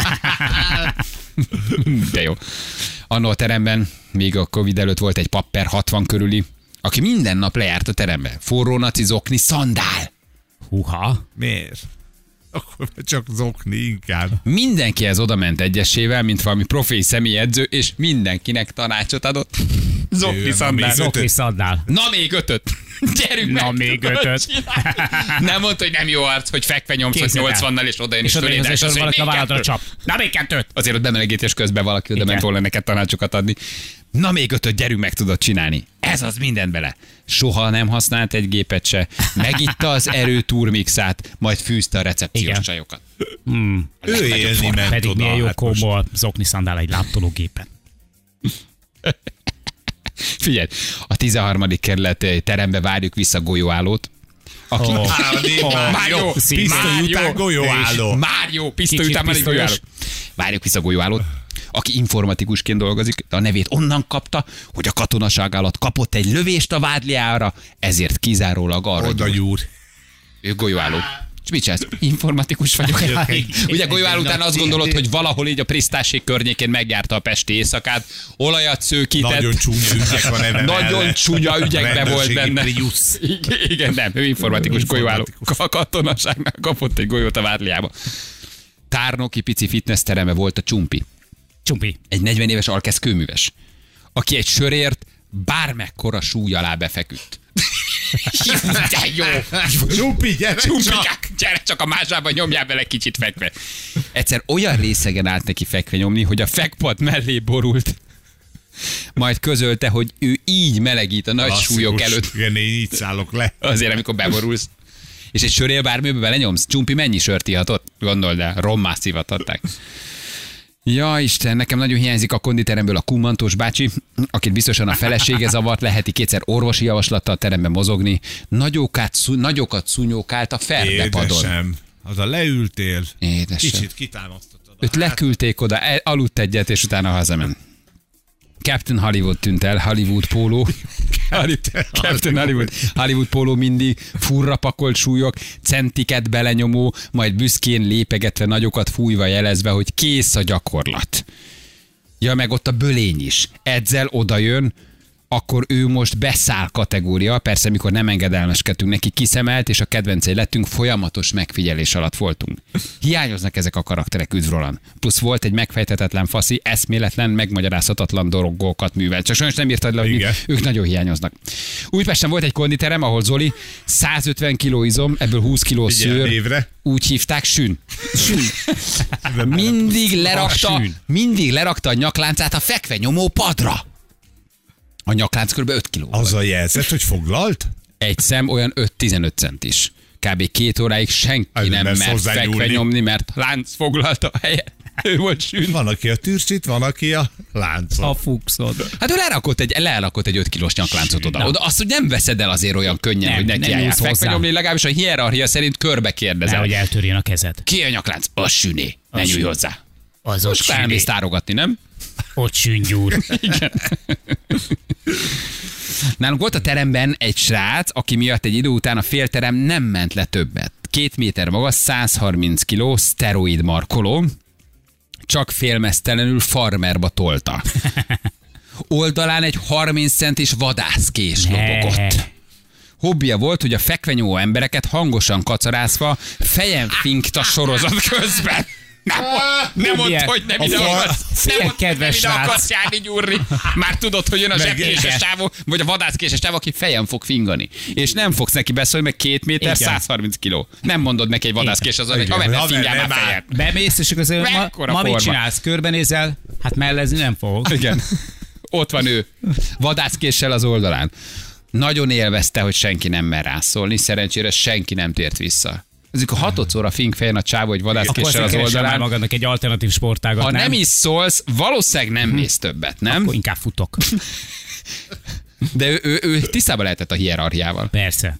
De jó. Annó a teremben, még a Covid előtt volt egy papper hatvan körüli, aki minden nap lejárt a terembe. Forró naci zokni, szandál. Húha. Miért? Akkor csak zokni inkább. Mindenkihez odament egyesével, mint valami profi személyedző, és mindenkinek tanácsot adott. Zokni Ő, szandál. még Zokni szandál. Na még ötöt. Gyerünk Na, meg, még tudod ötöt. csinálni. Nem mondta, hogy nem jó arc, hogy fekve nyomszott Képzeld el. nyolcvannal, és oda jön És és oda fölé, jön de az azt esetben mondja, valaki a hogy még vállatra kettőt. csap. Na még kettőt. Azért ott bemelegítés közben valaki oda Igen. ment volna neked tanácsokat adni. Na még ötöt, gyerünk meg tudod csinálni. Ez az mindent bele. Soha nem használt egy gépet se. Megitta az erő turmixát, majd fűzte a recepciós Igen. csajokat. Hmm. Ő élni ment Pedig oda. milyen jó hát most. kombo a zokni szandál egy láptológépen. Figyelj, a tizenharmadik kerület terembe várjuk vissza golyóállót. aki... Oh. Mário, Pisztoly után golyóálló. Mário, pisztoly Kicsit után már egy pisztolyos. golyóálló. Várjuk vissza a golyóállót. Aki informatikusként dolgozik, a nevét onnan kapta, hogy a katonaság alatt kapott egy lövést a vádliára, ezért kizárólag arra Oda gyúr. gyúr. Ő golyóálló. És mit csinálsz? Informatikus vagyok. Ugye golyóálló után azt gondolod, hogy valahol így a Prisztásség környékén megjárta a pesti éjszakát, olajat szőkített. Nagyon csúnya ügyek van neve Nagyon mellett. csúnya ügyekbe volt Rendőrségi benne. Priusz. Igen, igen, nem, ő informatikus golyóálló. A katonaságnak kapott egy golyót a vádliába. Tárnoki pici fitnesstereme volt a Csumpi. Csumpi. Egy negyven éves alkesz kőműves, aki egy sörért bármekkora súly alá befeküdt. De jó! Csumpi, gyere csak! Csumpikák, gyere csak a mázsába, nyomjál bele kicsit fekve. Egyszer olyan részegen állt neki fekve nyomni, hogy a fekpad mellé borult. Majd közölte, hogy ő így melegít a nagy Klasszikus. súlyok előtt. Igen, én így szállok le. Azért, amikor beborulsz. És egy sörél bármibe belenyomsz? Csumpi mennyi sört ihatott? Gondold el, rommá szivathatták. Ja, Isten, nekem nagyon hiányzik a konditeremből a Kummantós bácsi, akit biztosan a felesége zavart, leheti kétszer orvosi javaslattal teremben mozogni. Nagyokat, szú, nagyokat szúnyókált a ferdepadon. Édesem, az a leültél, Édesem. kicsit kitámasztottad. Őt leküldték oda, el, aludt egyet, és utána hazament. Captain Hollywood tűnt el, Hollywood póló. Captain Hollywood. Hollywood póló mindig, furra pakolt súlyok, centiket belenyomó, majd büszkén lépegetve nagyokat fújva jelezve, hogy kész a gyakorlat. Ja, meg ott a bölény is. Edzel odajön, akkor ő most beszáll kategória, persze mikor nem engedelmeskedtünk neki, kiszemelt, és a kedvencei lettünk, folyamatos megfigyelés alatt voltunk. Hiányoznak ezek a karakterek, üdv Roland. Plusz volt egy megfejthetetlen faszi, eszméletlen, megmagyarázhatatlan dolgokat művelt. Csak sajnos nem írtad le, hogy mi, ők nagyon hiányoznak. Újpesten volt egy konditerem, ahol Zoli százötven kiló izom, ebből húsz kiló szőr. Évre. Úgy hívták, sün. Sün. Mindig lerakta, mindig lerakta a nyakláncát a fekve nyomó padra. A nyaklánc kb. öt kiló. Az a jelzet, hogy foglalt? Egy szem olyan öt-tizenöt centis. Kb. két óráig senki Az nem nem mert hozzá fekve nyúlni. nyomni, mert lánc foglalta a helyet. Ő volt sűn. Van, aki a tűrcsit, van, aki a láncot. A fuxod. Hát ő lerakott egy, lerakott egy öt kilós nyakláncot oda. oda. Azt, hogy nem veszed el azért olyan könnyen, Nem, hogy neki nem álljál nyúlsz fekve hozzá. nyomni, legalábbis a hierarchia szerint körbe kérdezel. Nehogy eltörjön a kezed. Ki a nyaklánc? A süné. Ne nyújj süné. hozzá. Az ott Most elmész tárogatni, nem? Ott süngyúr. Igen. Nálunk volt a teremben egy srác, aki miatt egy idő után a félterem nem ment le többet. Két méter magas, száz harminc kiló, szteroid markoló, csak félmeztelenül farmerba tolta. Oldalán egy harminc centis vadászkés lobogott. Hobbija volt, hogy a fekvenyó embereket hangosan kacarázva fejen finkta sorozat közben. Nem, nem mondd, Milyen- hogy nem a ide fal- akarsz, nem Milyen mondd, hogy nem kedves ide srác. akarsz járni gyúrni. Már tudod, hogy jön a zsebkéses távó, vagy a vadászkéses távó, aki fejen fog fingani. És nem fogsz neki beszélni, meg két méter, Igen. száz harminc kiló. Nem mondod neki egy vadászkés azon, hogy Igen. haver, ne Haver, fingjál nem már áll. fejet. Bemész, és akkor azért, ma, Mekkora ma mit forma. csinálsz? Körbenézel? Hát mellezni nem fogok. Igen. Ott van ő, vadászkéssel az oldalán. Nagyon élvezte, hogy senki nem mer rászólni, szerencsére senki nem tért vissza. Ezek a hatodszor fing fejen a csávó, hogy Akkor vadászkéssel azért az keresel már oldalán. magadnak egy alternatív sportágat, Ha nem? nem is szólsz, valószínűleg nem mész többet, nem? Akkor inkább futok. De ő, ő, ő tisztában lehetett a hierarchiával. Persze.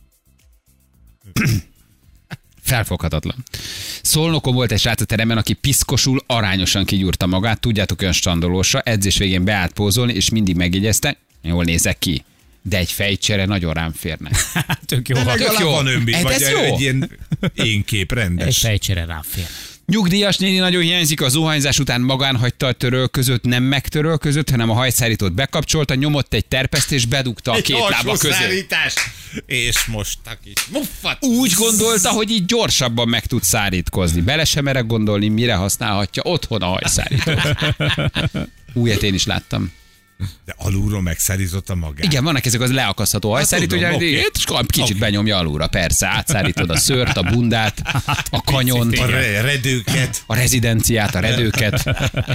Felfoghatatlan. Szolnokon volt egy srác a teremben, aki piszkosul arányosan kigyúrta magát, tudjátok, olyan standolósra, edzés végén beállt pózolni, és mindig megjegyezte, jól nézek ki, de egy fejcsere nagyon rám férne. Tök jó. De Ha legalább jó. van önbíz, Ez vagy jó. egy ilyen énkép egy rendes. fejcsere ráfér. Nyugdíjas néni nagyon hiányzik, a zuhanyzás után magán hagyta a törölközőt, nem megtörölközött, hanem a hajszárítót bekapcsolta, nyomott egy terpeszt és bedugta a két lába közé. Szárítás. És most a kis muffat. Úgy gondolta, hogy így gyorsabban meg tud szárítkozni. Bele sem merek gondolni, mire használhatja otthon a hajszárítót. Újat én is láttam. De alulról megszárította magát. Igen, vannak ezek az leakasztható hajszárító, tudom, hogy oké. és kicsit benyomja alulra, persze. Átszárítod a szőrt, a bundát, a kanyont, A re- redőket. a rezidenciát, a redőket.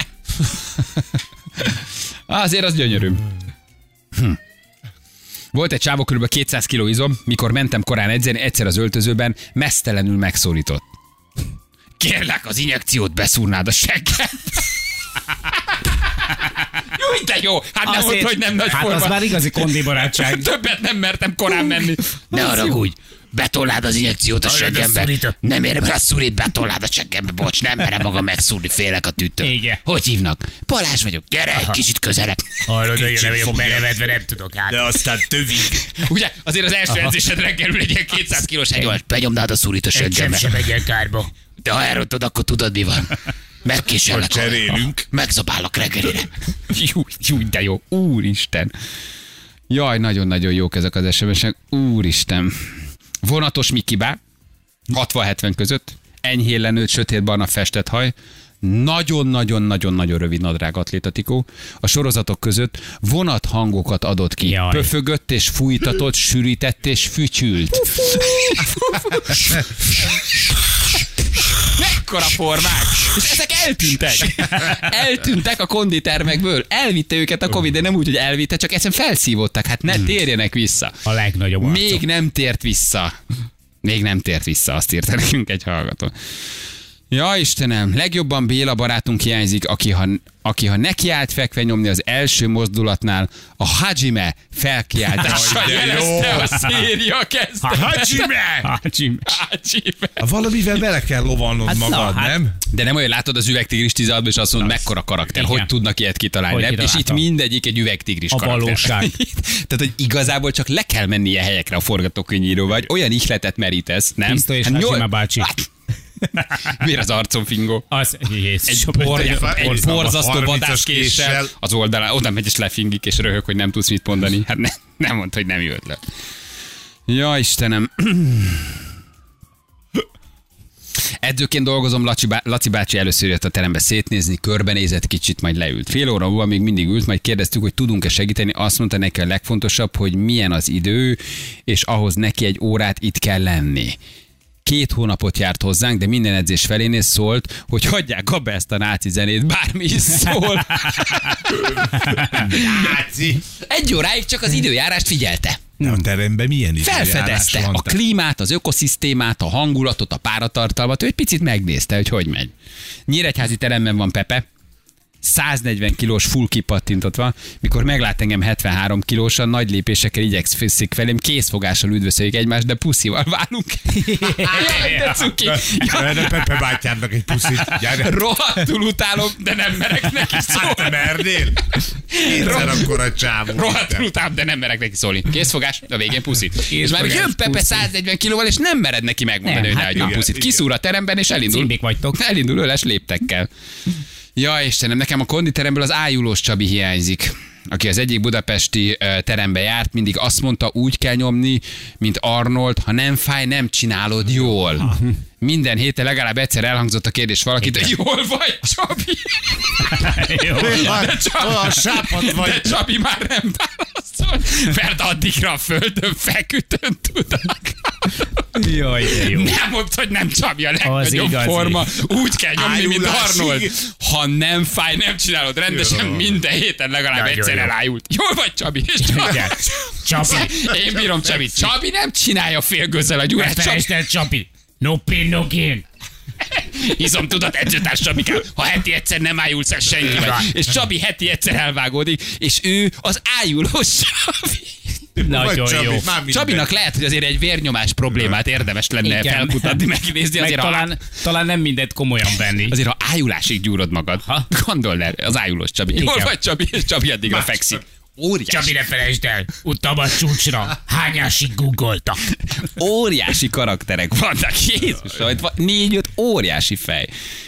Azért az gyönyörű. Hm. Volt egy csávó, kb. kétszáz kiló izom, mikor mentem korán edzeni, egyszer az öltözőben mesztelenül megszólított. Kérlek, az injekciót beszúrnád a seggem. Nyújt De jó, hát nem Azért- mondta, hogy nem nagy Hát forma. az már igazi kondibarátság. Többet nem mertem korán menni. Ne haragudj, betolnád az injekciót a seggembe. Nem érem el a szurit, betolnád a seggembe, bocs, nem merem magam megszúrni, félek a tűtől. Igen. Hogy hívnak? Balázs vagyok, gyere egy kicsit közelebb. Hallod, hogy Kicsit nem vagyok fogja. merevedve, nem tudok át. De aztán tövig. Ugye, azért az első edzésed reggelül egy ilyen kétszáz kilós Egy hegyol. benyomnád a szurit a seggembe. sem egyen kárba. De ha elrontod, akkor tudod mi van. Megkísérlek. Akkor cserélünk. Megzabálok reggelire. Jú, jú, de jó. Úristen. Jaj, nagyon-nagyon jók ezek az es em es-ek. Úristen. Vonatos Mikibá, hatvan-hetven között, enyhén lenőtt, sötétbarna festett haj, nagyon-nagyon-nagyon-nagyon rövid nadrág atlétatikó. A sorozatok között vonat hangokat adott ki. Jaj. Pöfögött és fújtatott, sűrített és fütyült. Mekkora formák! És ezek eltűntek. Eltűntek a konditermekből. Elvitte őket a Covid, de nem úgy, hogy elvitte, csak egyszerűen felszívottak. Hát ne térjenek vissza. A legnagyobb arcok. Még nem tért vissza. Még nem tért vissza, azt írta nekünk egy hallgató. Ja, Istenem, legjobban Béla barátunk hiányzik, aki ha, aki ha nekiállt fekve nyomni az első mozdulatnál, a Hajime felkiáltással De jelezte jó. a széria kezdetét. Hajime! Hajime! Hajime. Valamivel bele kell lovannod Hát na, magad, hát- nem? De nem olyan, látod az üvegtigris tizenhatban, és azt mondod, mekkora karakter, Igen. hogy tudnak ilyet kitalálni. Hogy Nem? És itt kitalálta? mindegyik egy üvegtigris A karakter. valóság. Tehát, hogy igazából csak le kell menni ilyen helyekre a forgatókönyvíró, vagy olyan ihletet merítesz, nem? Tiszta és Hát nyol- Hajime bácsi. Miért az arcom fingó? Az, Jézus. Egy, bor, egy harmincas borzasztó vadászkéssel, késsel. az oldalán, oda megy és lefingik, és röhög, hogy nem tudsz mit mondani. Hát ne, nem mondta, hogy nem jött le. Ja, Istenem. Edzőként dolgozom, Laci, bá- Laci bácsi először jött a terembe szétnézni, körbenézett kicsit, majd leült. Fél óra múlva még mindig ült, majd kérdeztük, hogy tudunk-e segíteni. Azt mondta neki a legfontosabb, hogy milyen az idő, és ahhoz neki egy órát itt kell lenni. Két hónapot járt hozzánk, de minden edzés felénél szólt, hogy hagyják abba ezt a náci zenét, bármi is szól. Náci! Egy óráig csak az időjárást figyelte. De a teremben milyen időjárás Felfedezte van? a klímát, az ökoszisztémát, a hangulatot, a páratartalmat, ő egy picit megnézte, hogy hogy megy. Nyíregyházi teremben van Pepe, száznegyven kilós full kipattintatva, mikor meglát engem hetvenhárom kilósan, nagy lépésekkel igyekszik felém, készfogással üdvözöljük egymást, de puszival válunk. Jaj, de cuki. Jaj, de Pepe bátyádnak egy puszit. Gyere. Rohadtul utálom, de nem merek neki Hát te szólni. mernél? Kétszer akkor a csávó. Rohadtul utálom, de nem merek neki szólni. Készfogás, a végén puszi. És már Készfogás, jön Pepe puszi. száznegyven kilóval, és nem mered neki megmondani, Nem, hogy ne hát adjon igen, puszit. igen. Kiszúr a teremben, és elindul. Cimbik vagytok. Elindul öles léptekkel. Ja, Istenem, nekem a konditeremből az ájulós Csabi hiányzik, aki az egyik budapesti ö, terembe járt, mindig azt mondta, úgy kell nyomni, mint Arnold, ha nem fáj, nem csinálod jól. Minden héten legalább egyszer elhangzott a kérdés valakit, hogy jól vagy, Csabi? Jó. De Csabi, Olyan sápat de vagy. Csabi már nem válaszol, mert addigra a földön feküdön tudnak. Jaj, de jó. Nem mondd, hogy nem Csabi a Az legnagyobb igazi. forma. Úgy kell nyomni, mint Ájulásig. Arnold. Ha nem fáj, nem csinálod rendesen, Jó. minden héten legalább Nagyon egyszer jó. elájult. Jól vagy, Csabi? És Csabi. Igen. Csapi. Én bírom Csabi. Csabi nem csinálja fél gőzzel a Ne gyurát. Csabi. felejtsd el, Csapi. No pain, no gain. Izom, tudod, edzőtárs Csabikám, ha heti egyszer nem ájulsz el senki vagy. És Csabi heti egyszer elvágódik, és ő az ájulós Csabi. Nagyon Csabi, jó. már minden. Csabinak lehet, hogy azért egy vérnyomás problémát érdemes lenne Igen. felkutatni, megnézni. Meg Azért, ha, talán, talán nem mindent komolyan venni. azért, ha ájulásig gyúrod magad, Ha? gondold el, az ájulós Csabi. Jól Igen. vagy, Csabi, és Csabi addigra Más- fekszik. Óriási, Csabi, ne felejtsd el, utam a csúcsra. Hányásig googoltak. óriási karakterek vannak. Jézus, hogy van négy-öt óriási fej.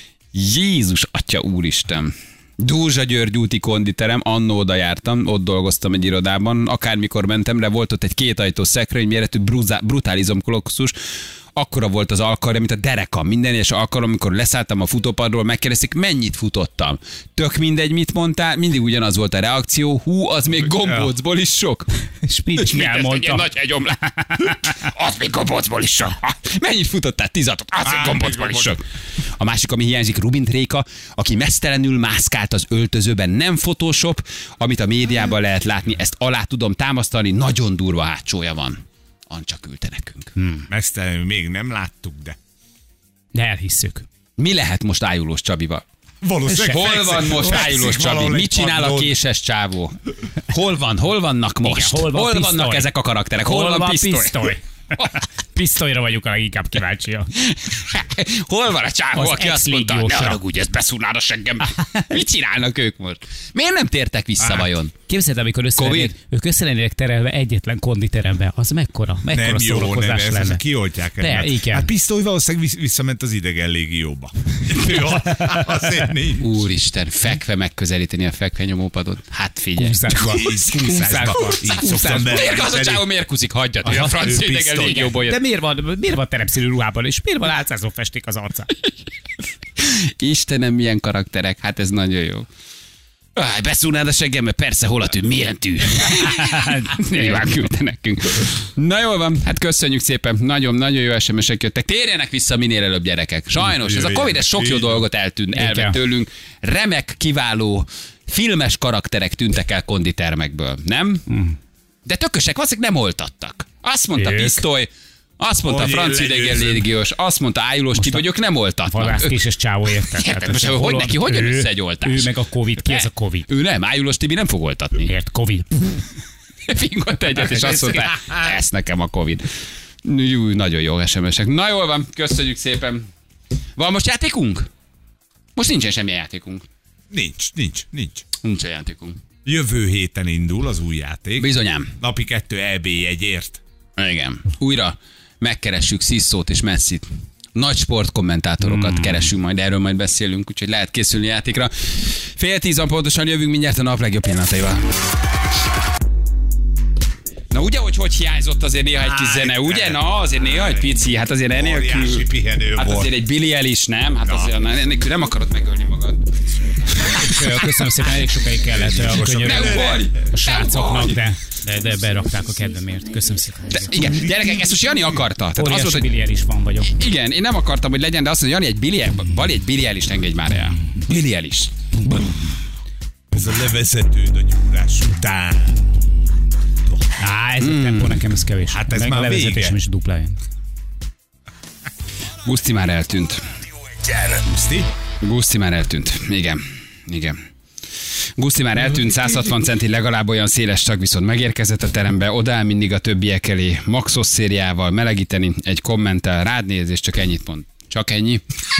Jézus, atya úristen. Dózsa György úti konditerem, annó oda jártam, ott dolgoztam egy irodában, akármikor mentem, de volt ott egy kétajtós szekrény méretű bruzá- brutálizomkolosszus, akkora volt az alkarja, mint a derekam. Minden egyes alkalom, amikor leszálltam a futópadról, megkérdezték, mennyit futottam. Tök mindegy, mit mondtál, mindig ugyanaz volt a reakció, hú, az még gombócból is sok. Spitz Mindez egy ilyen elmondta. nagy hegyomlás. Az még gombócból is sok. Mennyit futottál? Tizatot. Az még Á, gombócból még is sok. A másik, ami hiányzik, Rubint Réka, aki mesztelenül mászkált az öltözőben, nem Photoshop, amit a médiában lehet látni, ezt alá tudom támasztani, nagyon durva hátsója van. Ancsa küldte nekünk. Mesztelenül még nem láttuk, de De elhisszük. Mi lehet most ájulós Csabival? Valószínűleg Hol fekszik- van most fekszik Ájulós Csabi? valahol egy Mit csinál a padlón. késes csávó? Hol van? Hol vannak most? Igen, hol van vannak pisztoly? ezek a karakterek? Hol, Hol van pisztoly? pisztoly? Pisztolyra vagyok a leginkább kíváncsiak. Hol van a csávó, Az aki azt mondta, ne ex-légiósra. haragudj, ezt beszúrnád a seggembe. Mit csinálnak ők most? Miért nem tértek vissza vajon? Képzeld, amikor összelennének, ők összelennének terelve egyetlen konditerembe, az mekkora, mekkora Nem jó, nem, szórakozás ez, lenne. ez kioltják De, egymást. igen. Hát pisztoly valószínűleg vissz- visszament az idegen légióba. Jó, azért nincs. Úristen, fekve megközelíteni a fekve nyomópadot. Hát figyelj. Kúszásba. Kúszásba. Így szoktam Kúszásba. be- Miért az a csávó miért kuszik? Hagyjad, hogy a francia ő idegen pisztoly. légióból jött. De miért van, miért van terepszínű ruhában, és miért van álcázó festék az arcán? Istenem, milyen karakterek, hát ez nagyon jó. Ah, beszúrnád a seggembe? Persze, hol a tű? Milyen tű? Nyilván küldte nekünk. Na jól van, hát köszönjük szépen. Nagyon-nagyon jó es em esek jöttek. Térjenek vissza minél előbb, gyerekek. Sajnos, ez a Covid ez sok jó dolgot eltűnt, elvett tőlünk. Remek, kiváló, filmes karakterek tűntek el konditermekből, nem? De tökösek, valószínűleg nem oltattak. Azt mondta Ők. pisztoly, azt mondta a Hogy francia idegen legyőzöm. légiós, azt mondta Ájulós Csibi, hogy ők nem oltatnak. Valász Ők- késes csávó érte. Érted, most hogy neki, hogyan össze egy oltás? Ő meg a Covid. Ki ez a Covid? Ő nem, Ájulós Tibi nem fog oltatni. Ért Covid. Fingott egyet, és azt mondta, ez nekem a Covid. Jú, nagyon jó es em esek. Na jól van, köszönjük szépen. Van most játékunk? Most nincsen semmilyen játékunk. Nincs, nincs, nincs. Nincsen játékunk. Jövő héten indul az új játék. Bizonyám. Napi kettő é bé jegyért. Igen. Újra megkeressük Sziszót és Messit. Nagy sportkommentátorokat hmm. keresünk, majd erről majd beszélünk, úgyhogy lehet készülni játékra. Fél tízan pontosan jövünk mindjárt a nap legjobb pillanataival. Na ugye, hogy hogy hiányzott azért néha egy kis zene, ugye? Na, azért néha egy pici, hát azért Óriási enélkül... pihenő Hát volt. azért egy Billie Eilish, nem? Hát azért enélkül nem akarod megölni magad. Köszönöm szépen, elég sokáig kellett a Ne könyörögni ugorj! a srácoknak, de, de, de berakták a kedvemért. Köszönöm szépen. De, igen, gyerekek, ezt most Jani akarta. Tehát az Óriási volt, hogy Billie Eilish fan vagyok. igen, én nem akartam, hogy legyen, de azt mondja, Jani, egy Billie, Bali, egy Billie Eilish engedj már el. Billie Eilish. Ez a levezetőd a gyúrás után. Á, ez a tempó nekem ez kevés. Hát ez Meg már a levezetésem vége. is dupla jön. Guszti már eltűnt. Guszti? Guszti már eltűnt. Igen. Igen. Guszti már eltűnt, száz hatvan centi legalább olyan széles csak viszont megérkezett a terembe, odáll mindig a többiek elé, maxos szériával melegíteni, egy kommenttel rád néz, és csak ennyit mond. Csak ennyi.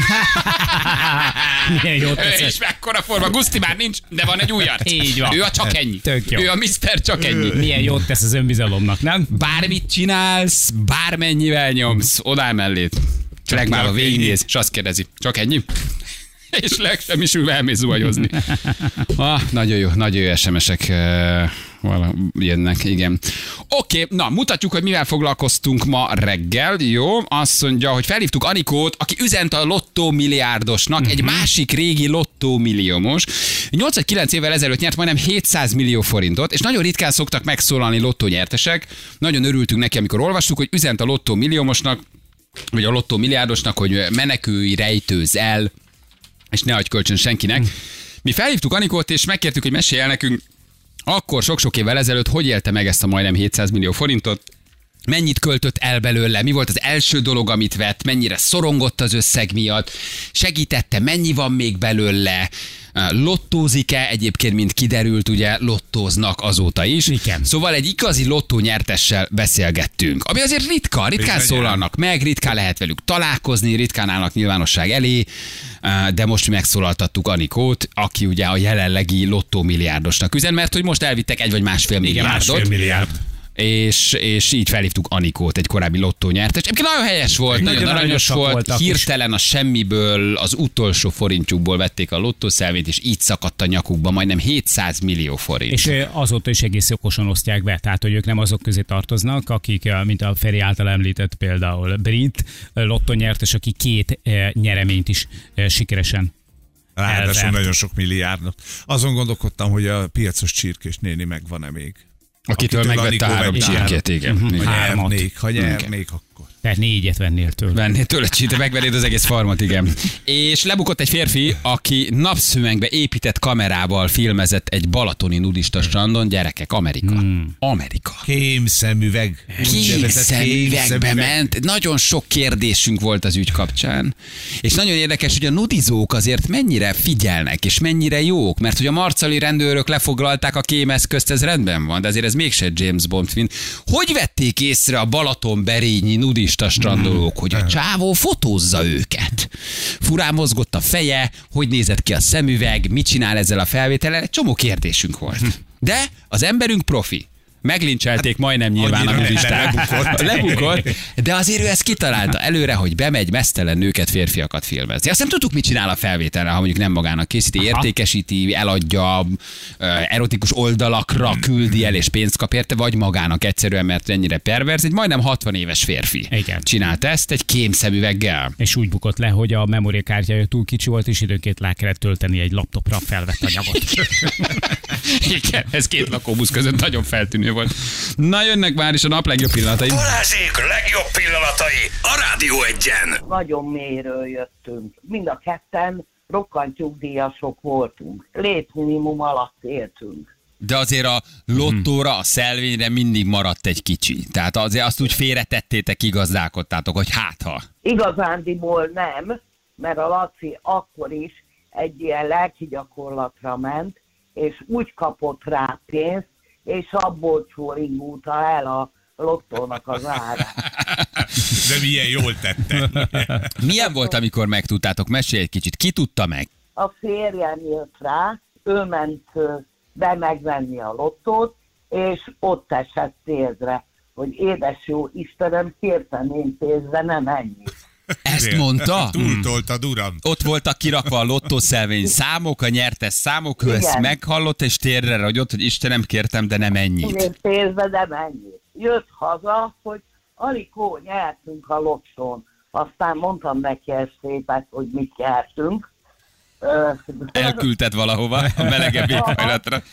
Milyen jót Ő teszed. is mekkora forma. Guszti már nincs, de van egy új arc. Így van. Ő a csak ennyi. Tök jó. Ő a miszter csak ennyi. Milyen jót tesz az önbizalomnak, nem? Bármit csinálsz, bármennyivel nyomsz, odáll mellét. Legmálva csak végignéz, és azt kérdezi, csak ennyi? És leg sem is ül elmész zuhanyozni. Ah, nagyon jó, nagyon jó es em esek uh, vala, jönnek, igen. Oké, okay, na, mutatjuk, hogy mivel foglalkoztunk ma reggel, jó? Azt mondja, hogy felhívtuk Anikót, aki üzent a lottó milliárdosnak, uh-huh. egy másik régi lottó milliómos. nyolc vagy kilenc évvel ezelőtt nyert majdnem hétszáz millió forintot, és nagyon ritkán szoktak megszólalni lottó nyertesek. Nagyon örültünk neki, amikor olvastuk, hogy üzent a lottó milliómosnak, vagy a lottó milliárdosnak, hogy menekülj, rejtőz el, és ne adj kölcsön senkinek. Mi felhívtuk Anikót, és megkértük, hogy mesélj el nekünk, akkor sok-sok évvel ezelőtt hogy élte meg ezt a majdnem hétszáz millió forintot, mennyit költött el belőle, mi volt az első dolog, amit vett, mennyire szorongott az összeg miatt, segítette, mennyi van még belőle, lottózik-e, egyébként, mint kiderült, ugye lottóznak azóta is. Igen. Szóval egy igazi lottó nyertessel beszélgettünk, ami azért ritka, ritkán Bizonyán. szólalnak meg, ritkán lehet velük találkozni, ritkán állnak nyilvánosság elé, de most mi megszólaltattuk Anikót, aki ugye a jelenlegi lottó milliárdosnak üzen, mert hogy most elvittek egy vagy másfél milliárdot. Másfél milliárd. És, és így felhívtuk Anikót, egy korábbi lottó nyertes. Egyébként nagyon helyes volt, nagyon, Nagyon nagyon aranyos aranyosak volt, voltak is. hirtelen a semmiből az utolsó forintjukból vették a lottószelvényt, és így szakadt a nyakukba majdnem hétszáz millió forint. És ö, azóta is egész okosan osztják be, tehát hogy ők nem azok közé tartoznak, akik, ö, mint a Feri által említett például brit ö, lottó nyertes, aki két ö, nyereményt is ö, sikeresen Ráadásul elvert. nagyon sok milliárdot. Azon gondolkodtam, hogy a piacos csirkés néni megvan-e még. Akitől akitől megvette a Anikó három vett csirkét, igen. Mhm. igen. Ha Hármat. nyernék, ha nyernék, akkor akkor. Te négyet vennél tőle. Vennél tőle, te megvennéd az egész farmot, igen. És lebukott egy férfi, aki napszövegbe épített kamerával filmezett egy balatoni nudista strandon. Gyerekek, Amerika. Hmm. Amerika. Kémszemüveg. Kémszemüvegbe ment. Nagyon sok kérdésünk volt az ügy kapcsán. És nagyon érdekes, hogy a nudizók azért mennyire figyelnek, és mennyire jók, mert hogy a marcali rendőrök lefoglalták a kémeszközt, ez rendben van, de azért ez mégse James Bond film. Hogy vették észre a Balaton-berényi nudista strandolók, hogy a csávó fotózza őket? Furán mozgott a feje, hogy nézett ki a szemüveg, mit csinál ezzel a felvétellel, egy csomó kérdésünk volt. De az emberünk profi. Meglincselték majdnem nyilván a nudisták. Lebukott. lebukott. De azért ő ezt kitalálta előre, hogy bemegy mesztelen nőket, férfiakat filmezni. Azt nem tudtuk, mit csinál a felvételre, ha mondjuk nem magának készíti, értékesíti, eladja, erotikus oldalakra küldi el és pénzt kap érte, vagy magának egyszerűen, mert ennyire perverz. Egy majdnem hatvan éves férfi Igen. csinált ezt egy kémszemüveggel. És úgy bukott le, hogy a memóriakártyája túl kicsi volt, és időnként rá kellett tölteni egy laptopra felvett anyagot. Igen, ez két lakóbusz között nagyon feltűnő volt. Na, jönnek már is a nap legjobb pillanatai. Balázsék legjobb pillanatai a Rádió Egyen. Nagyon mélyről jöttünk. Mind a ketten rokkant nyugdíjasok voltunk. Létminimum alatt éltünk. De azért a lottóra, a szelvényre mindig maradt egy kicsi. Tehát azért azt úgy félretettétek, kigazdálkodtátok, hogy hát ha. Igazándiból nem, mert a Laci akkor is egy ilyen lelki gyakorlatra ment, és úgy kapott rá pénzt, és abból csóringulta el a lottónak az árát. De milyen jól tette. Milyen volt, amikor megtudtátok? Mesélj egy kicsit. Ki tudta meg? A férjem jött rá, ő ment be megvenni a lottót, és ott esett térdre, hogy édes jó Istenem, kértem én pénzre, nem ennyi. Ezt mondta? Túltoltad, uram. Ott voltak kirakva a lottószelvény számok, a nyertes számok, ő ezt meghallott, és térre ragyott, hogy Istenem, kértem, de nem ennyit. Én pénzbe, de mennyit. Jött haza, hogy aligó, nyertünk a lottón. Aztán mondtam neki ezt szépet, hogy mit nyertünk. Elküldted valahova a melegebb éghajlatra.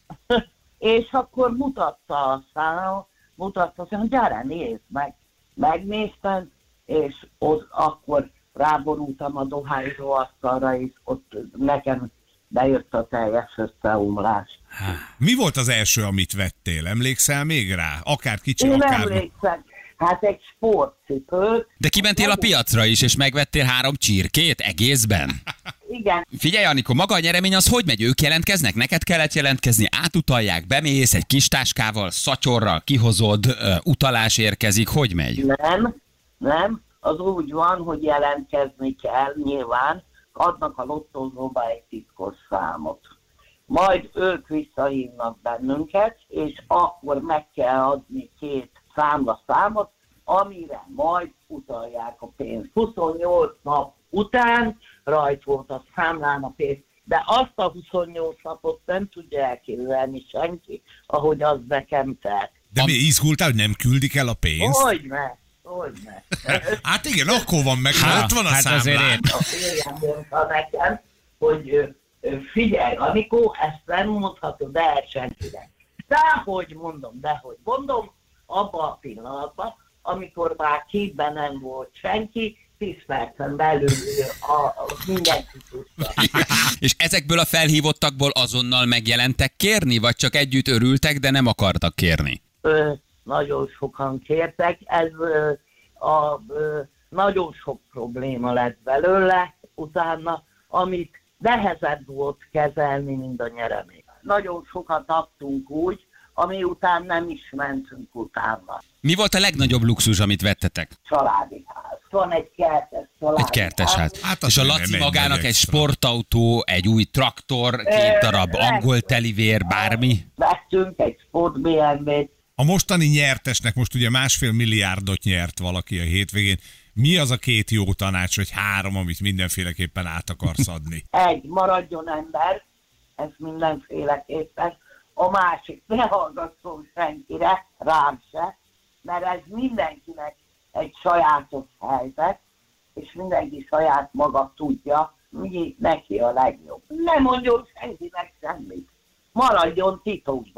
És akkor mutatta a számot, mutatta, hogy gyere, nézd meg. Megnéztem, és ott akkor ráborultam a dohányzó asztalra, és ott nekem bejött a teljes összeomlás. Mi volt az első, amit vettél? Emlékszel még rá? Akár kicsi, Én akár... emlékszem, hát egy sportcipőt. De kimentél a piacra is, és megvettél három csirkét egészben? Igen. Figyelj, Anikó, maga a nyeremény az hogy megy? Ők jelentkeznek? Neked kellett jelentkezni? Átutalják? Bemész egy kis táskával, szatyorral, kihozod, uh, utalás érkezik? Hogy megy? Nem, nem. Az úgy van, hogy jelentkezni kell, nyilván. Adnak a lottózóba egy titkos számot. Majd ők visszahívnak bennünket, és akkor meg kell adni két számlaszámot, amire majd utalják a pénzt. huszonnyolc nap után rajt volt a számlán a pénz, de azt a huszonnyolc napot nem tudja elképzelni senki, ahogy az nekem tett. De mi izgultál, hogy nem küldik el a pénzt? Hogyne, hogyne. Hát igen, akkor van meg, ha ott van a hát számlán. A férjem mondta nekem, hogy figyelj, Anikó, ezt nem mondhatod el senkinek. Dehogy mondom, dehogy mondom, abban a pillanatban, amikor már képben nem volt senki, tíz percen belül a, a mindenki tudta. És ezekből a felhívottakból azonnal megjelentek kérni, vagy csak együtt örültek, de nem akartak kérni? Ö, nagyon sokan kértek, ez ö, a, ö, nagyon sok probléma lett belőle utána, amit nehezebb volt kezelni, mint a nyeremény. Nagyon sokat adtunk úgy, ami után nem is mentünk utána. Mi volt a legnagyobb luxus, amit vettetek? Családi ház. Van egy kertes családi Egy kertes ház. Hát És a az Laci nem magának egy egy extra. sportautó, egy új traktor, két darab angol telivér, bármi? Vettünk egy Sport bé em vét. A mostani nyertesnek most ugye másfél milliárdot nyert valaki a hétvégén. Mi az a két jó tanács, vagy három, amit mindenféleképpen át akarsz adni? Egy, maradjon ember, ez mindenféleképpen. A másik, ne hallgasszon senkire, rám se, mert ez mindenkinek egy sajátos helyzet, és mindenki saját maga tudja, mi neki a legjobb. Ne mondjon senkinek semmit. Maradjon titokba.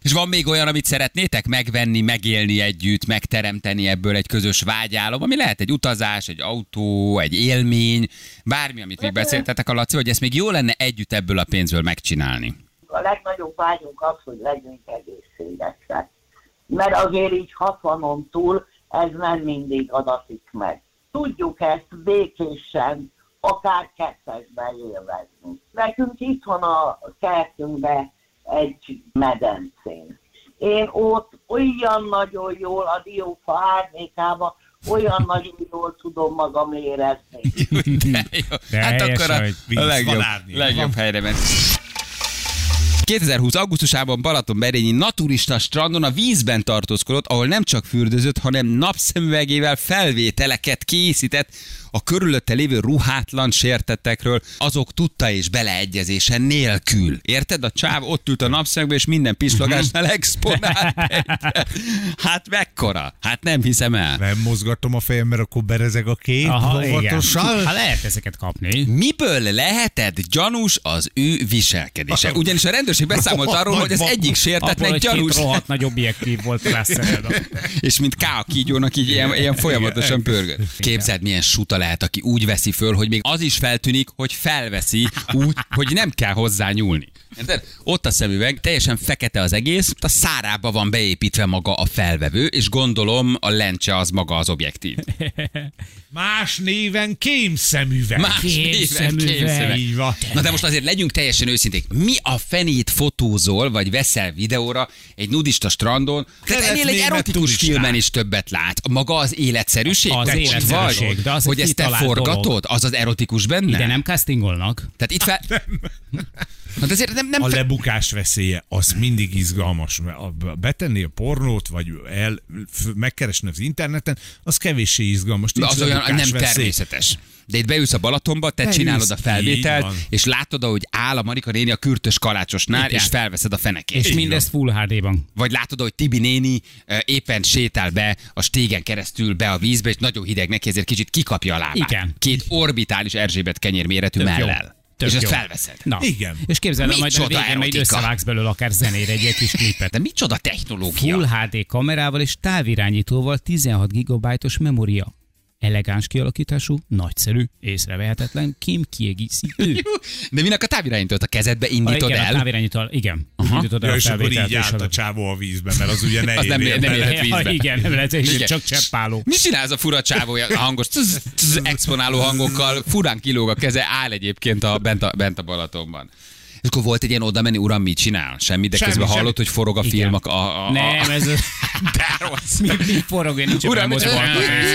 És van még olyan, amit szeretnétek megvenni, megélni együtt, megteremteni ebből egy közös vágyálom, ami lehet egy utazás, egy autó, egy élmény, bármi, amit még beszéltetek a Laci, hogy ezt még jó lenne együtt ebből a pénzből megcsinálni. A legnagyobb vágyunk az, hogy legyünk egészségesek. Mert azért így hatvanon túl ez nem mindig adatik meg. Tudjuk ezt békésen, akár kettesben élvezni. Nekünk itt van a kertünkben egy medencén. Én ott olyan nagyon jól a diófa árnyékában, olyan nagyon jól tudom magam érezni. De jó. De Hát helyes akkor a, vagy. a legjobb, legjobb helyre ment. kétezer-húsz. augusztusában Balatonberényi naturista strandon a vízben tartózkodott, ahol nem csak fürdözött, hanem napszemüvegével felvételeket készített a körülötte lévő ruhátlan sértettekről, azok tudta és beleegyezése nélkül. Érted? A csáv ott ült a napszemüvegben, és minden pislogásnál exponált. Hát mekkora? Hát nem hiszem el. Nem mozgatom a fejem, mert akkor berezeg a kép. Aha, igen. óvatosan. Hát lehet ezeket kapni. Miből lehetett gyanús az ő viselkedése? Ugyanis a rendőrség beszámolt arról, hogy az egyik Abból, sértetnek hogy gyanús. két rohadt nagy objektív volt rászerelve. És mint K a kígyónak így ilyen, ilyen folyamatosan pörgött. Képzeld, milyen suta lehet, aki úgy veszi föl, hogy még az is feltűnik, hogy felveszi úgy, hogy nem kell hozzá nyúlni. Érted? Ott a szemüveg, teljesen fekete az egész, a szárába van beépítve maga a felvevő, és gondolom a lencse az maga az objektív. Más néven kémszemüveg. Más néven Kémszemüveg. kémszemüveg. Így van. Na de most azért legyünk teljesen őszinték. Mi a fenét fotózol, vagy veszel videóra egy nudista strandon? Tehát ennél egy Kelet-német erotikus turisták. filmen is többet lát. Maga az életszerűség? Az Te ott életszerűség, vagy? de az hogy egy ezt te kitalált forgatod? dolog. Az az erotikus benne? Ide nem castingolnak. Tehát itt fel... Hát azért nem, nem A fe... lebukás veszélye, az mindig izgalmas. Mert a- betenni a pornót, vagy el, f- megkeresni az interneten, az kevéssé izgalmas. Nincs az olyan lebukás nem veszély. természetes. De itt beülsz a Balatonba, te Beülsz, csinálod a felvételt, így van. és látod, ahogy áll a Marika néni a kürtös kalácsosnál, Igen. és felveszed a fenekét. És mindezt Full há dé-ban. Vagy látod, hogy Tibi néni eh, éppen sétál be a stégen keresztül be a vízbe, és nagyon hideg neki, ezért kicsit kikapja a lábát. Igen. Két orbitális Erzsébet kenyérméretű Tök jó. mellel. Tök És ezt jó. felveszed. Na. Igen. És képzeld, Micsoda majd a végén majd erotika. összevágsz belőle akár zenére egy ilyen kis klipet. De micsoda technológia? Full há dé kamerával és távirányítóval tizenhat gigabájtos memória. Elegáns kialakítású, nagyszerű, észrevehetetlen kémkiegészítő. De minek a távirányítót a kezedbe Ah, indítod igen, a el? távirányítóval, igen. Indítod el Ja, a és akkor felvételt. így állt a csávó a vízbe, mert az ugye ne Az nem- érjen nem bele. érhet vízbe. Ja, igen, nem lehet, Igen. igen. Csak cseppáló. Mi csinálsz a fura csávója hangos, cz, cz, exponáló hangokkal, furán kilóg a keze, áll egyébként a, bent, a, bent a Balatonban. És akkor volt egy ilyen oda menni, uram, mit csinál? Semmi, de Semmi, közben semmi. hallott, hogy forog a Igen. film. A, a, a, Nem, ez... De rossz. Mi, mi forog, én nincs Uram, mit mozgva.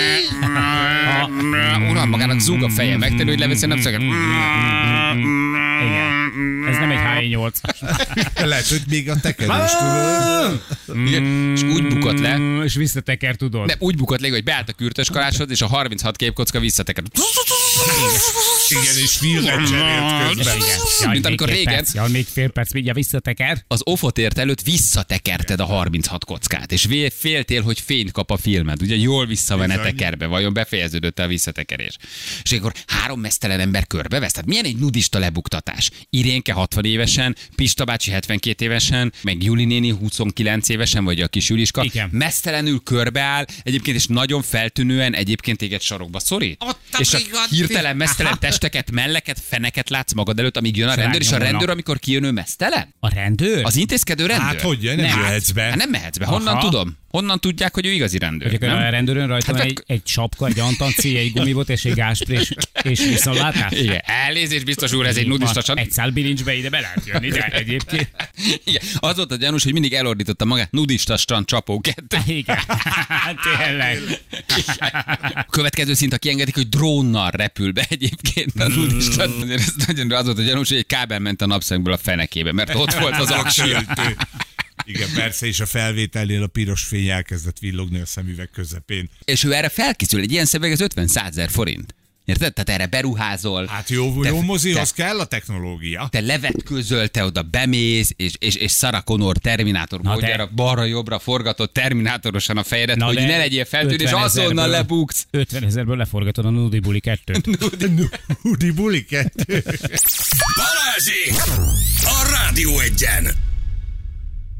Uram, magának zúg a feje, megtenő, hogy leveszi a napszakat. Igen. Ez nem egy há nyolc. Lehet, hogy még a tekerés tudod. Igen, és úgy bukott le, Mm, És visszateker, tudod. de úgy bukott le, hogy beállt a kürtös kalácsod, és a harminchat képkocka visszatekert. Igen, és filmet cserélt közben. Igen. Jaj, Mint még amikor két régen- Perc, jaj, még fél perc, mindjárt visszateker. Az ofot ért előtt visszatekerted a harminchat kockát, és vé- féltél, hogy fényt kap a filmed. Ugye jól vissza van-e Bizony. tekerbe, vajon befejeződött a visszatekerés. És akkor három mesztelen ember körbevesz. Tehát milyen egy nudista lebuktatás? Irénke hatvan évesen, Pista bácsi hetvenkét évesen, meg Juli néni huszonkilenc évesen, vagy a kis Juliska. Igen. Mesztelenül körbeáll, egyébként és nagyon feltűnően egyébként téged sarokba szorít. És a hirtelen mesztelen testeket, melleket, feneket látsz magad előtt, amíg jön a rendőr, és a Rányomolnak. rendőr, amikor kijön, ő mesztelen? A rendőr? Az intézkedő rendőr? Hát hogy, nem Nem. jöhetsz be. Hát nem mehetsz be. Honnan Aha. tudom? Honnan tudják, hogy ő igazi rendőr? Hogy a Nem? rendőrön rajta Hát van meg- egy, egy sapka, egy antanci, egy gumibot és egy gáspri és, és viszontlátás. Igen. Elnézést, biztos úr, ez egy Így van. nudista család. Egy szál bilincsbe ide be lehet jönni, de egyébként. Igen. Az volt a gyanús, hogy mindig elordította magát nudista strand csapó kettő. Igen. Tényleg. A következő szint, ha kiengedik, hogy drónnal repül be egyébként a nudista. Azért ez nagyon az volt a gyanús, hogy egy kábel ment a napszemekből a fenekébe, mert ott volt az aksia. Sőt, igen, persze, és a felvételnél a piros fény elkezdett villogni a szemüveg közepén. És ő erre felkészül, egy ilyen szemüveg az ötven-százezer forint. Érted? Tehát erre beruházol. Hát jó, Te- jó mozihoz te- kell a technológia. Te levetkőzöl, te oda bemész, és, és, és Sarah Connor Terminátor Na módjára de- balra-jobbra forgatott terminátorosan a fejedet, Na hogy de ne legyél feltűnő, és ötven azonnal ezerből- lebuksz. ötven ezerből leforgatod a Nudi Buli kettőt. Udi buli kettő. Balázsi! A Rádió Egyen!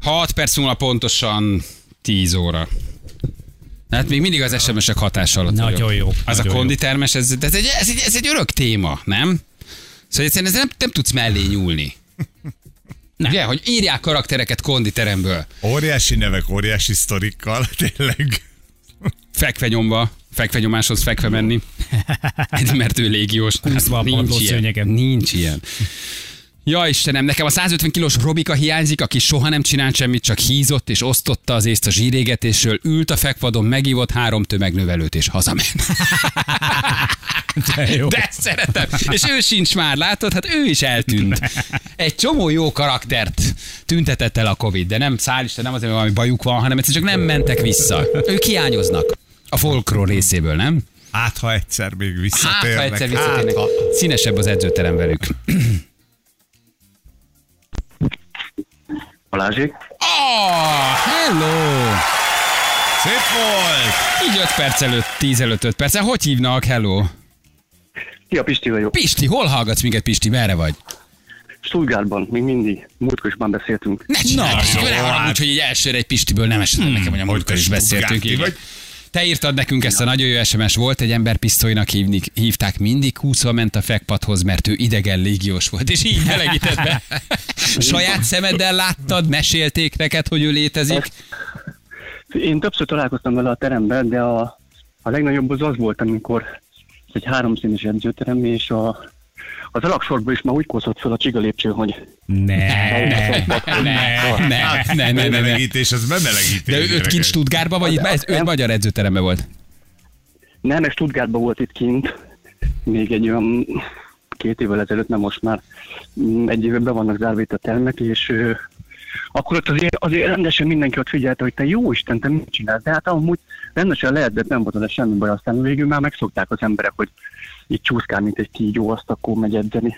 hat perc múlva pontosan tíz óra. Hát még mindig az es em es-ek hatása alatt Nagyon vagyok. jó. Az nagyon a konditermes, ez, ez, egy, ez, egy, ez egy örök téma, nem? Szóval egyszerűen ezzel nem, nem tudsz mellé nyúlni. Nem. Ugye, hogy írják karaktereket konditeremből. Óriási nevek, óriási sztorikkal, tényleg. Fekve nyomva, fekve nyomáshoz fekve menni. Mert ő légiós. Húszva a nincs ilyen. padlószőnyegen. Nincs ilyen. Ja Istenem, nekem a százötven kilós Robika hiányzik, aki soha nem csinált semmit, csak hízott és osztotta az észt a zsírégetésről, ült a fekvadon, megívott három tömegnövelőt és hazament. De jó. De szeretem. És ő sincs már, látod? Hát ő is eltűnt. Egy csomó jó karaktert tüntetett el a Covid, de nem, szál Isten, nem azért, hogy valami bajuk van, hanem egyszerűen csak nem mentek vissza. Ők hiányoznak a folklór részéből, nem? Hát, ha egyszer még Hát, visszatérnek. ha egyszer visszatérnek. Színesebb az edzőterem velük. Balázsék? Oh, hello! Szép volt! Így öt perc előtt, tíz előtt öt perc. Hogy hívnak? Hello! Szia, Pisti vagyok. Pisti, hol hallgatsz minket, Pisti? Merre vagy? Stuttgartban, még mindig. Múltkor is már beszéltünk. Ne csinálj, Na, Pisti, jó, ne hát. haragudj, hogy így elsőre egy Pistiből nem esett nekem, hogy a múltkor is beszéltünk. Stuttgarti Igen. vagy? Te írtad nekünk ezt a nagyon jó es em es, volt egy ember pisztolynak hívni, hívták, mindig húszva ment a fekpadhoz, mert ő idegen légiós volt, és így melegített be. Saját szemeddel láttad, mesélték neked, hogy ő létezik? Én többször találkoztam vele a teremben, de a, a legnagyobb az az volt, amikor ez egy háromszínes edzőterem, és a, az alaksorban is már úgy kószott fel a csiga lépcső, hogy Ne, Ne, ne, ne, ne, ne, ne. Bemelegítés, ez bemelegítés. De ő őt gyerekek. kint Stuttgartban, vagy itt, Az- ő egy magyar edzőteremben volt? nem, meg Stuttgartban volt itt kint, még egy olyan két évvel ezelőtt, nem most már mm, egy éve be vannak zárva itt a termek, és ö, akkor ott azért, azért rendesen mindenki ott figyelte, hogy te jó Isten, te mit csinálsz, de hát amúgy rendesen lehet, de nem volt oda semmi baj, aztán végül már megszokták az emberek, hogy így csúszkál, mint egy kígyó, azt akkor megy edzeni.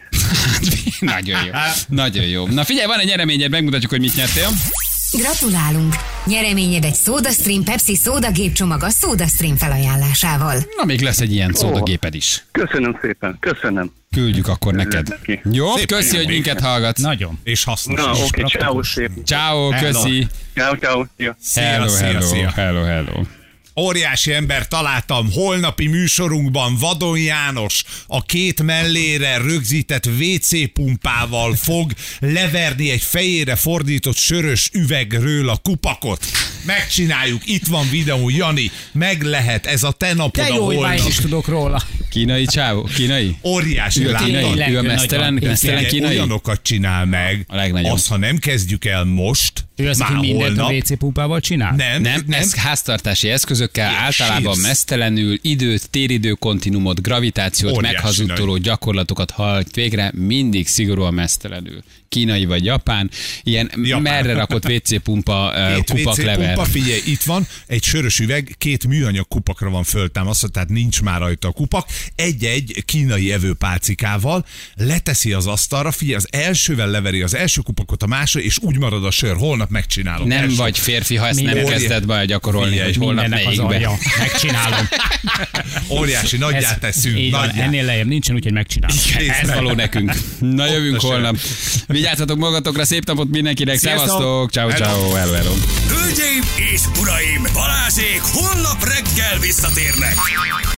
Nagyon jó. Nagyon jó. Na figyelj, van egy nyereményed, megmutatjuk, hogy mit nyertél. Gratulálunk! Nyereményed egy SodaStream Pepsi szódagépcsomag a SodaStream felajánlásával. Na, még lesz egy ilyen szódagéped is. Köszönöm szépen, köszönöm. Küldjük akkor neked. Neki. Jó, Szép köszi, hogy ajándék. minket hallgatsz. nagyon. És hasznos Na, is. oké, ciao, szép. Ciao, köszi. Ciao, ciao. Szia. Szia, Hello, szia, hello, szia. hello, hello. Óriási ember találtam, holnapi műsorunkban Vadon János a két mellére rögzített vé cé pumpával fog leverni egy fejére fordított sörös üvegről a kupakot. Megcsináljuk, itt van videó, Jani, meg lehet, ez a te napod De a jó, hogy már holnap. én is tudok róla. Kínai csávó, kínai? Óriási, Ő a kínai? látod? Ő a Nagyon. mesztelen, mesztelen Igen, kínai? olyanokat csinál meg, A legnagyobb. azt, ha nem kezdjük el most, Ő az, már aki mindent a holnap, vé cé pumpával csinál? nem, Nem, ez háztartási eszközökkel, Ilyen általában sírsz. mesztelenül időt, téridő kontinumot, gravitációt, Óriási meghazudtoló nagy. gyakorlatokat hajt végre, mindig szigorúan mesztelenül. Kínai vagy japán, ilyen Japán. merre rakott vé cé pumpa, uh, Két kupak vé cé lever. pumpa, figyelj, itt van, egy sörös üveg, két műanyag kupakra van föltámasztva, tehát nincs már rajta a kupak, egy-egy kínai evőpálcikával leteszi az asztalra, figyelj, az elsővel leveri az első kupakot, a másra, és úgy marad a sör, holnap megcsinálom. Nem Első. vagy férfi, ha ezt Minden- nem kezded be gyakorolni, Figyelj, hogy holnap Mindennek az melyikbe. alja. Megcsinálom. Óriási, nagyját teszünk, Így van, nagyját. ennél lejjebb nincsen, úgyhogy megcsinálom. Ez való nekünk. Na jövünk a sör. holnap. Vigyázzatok magatokra, szép napot mindenkinek, Sziasztok! szevasztok, ciao, ciao, hello, hello. Hölgyeim és uraim, Balázsék holnap reggel visszatérnek.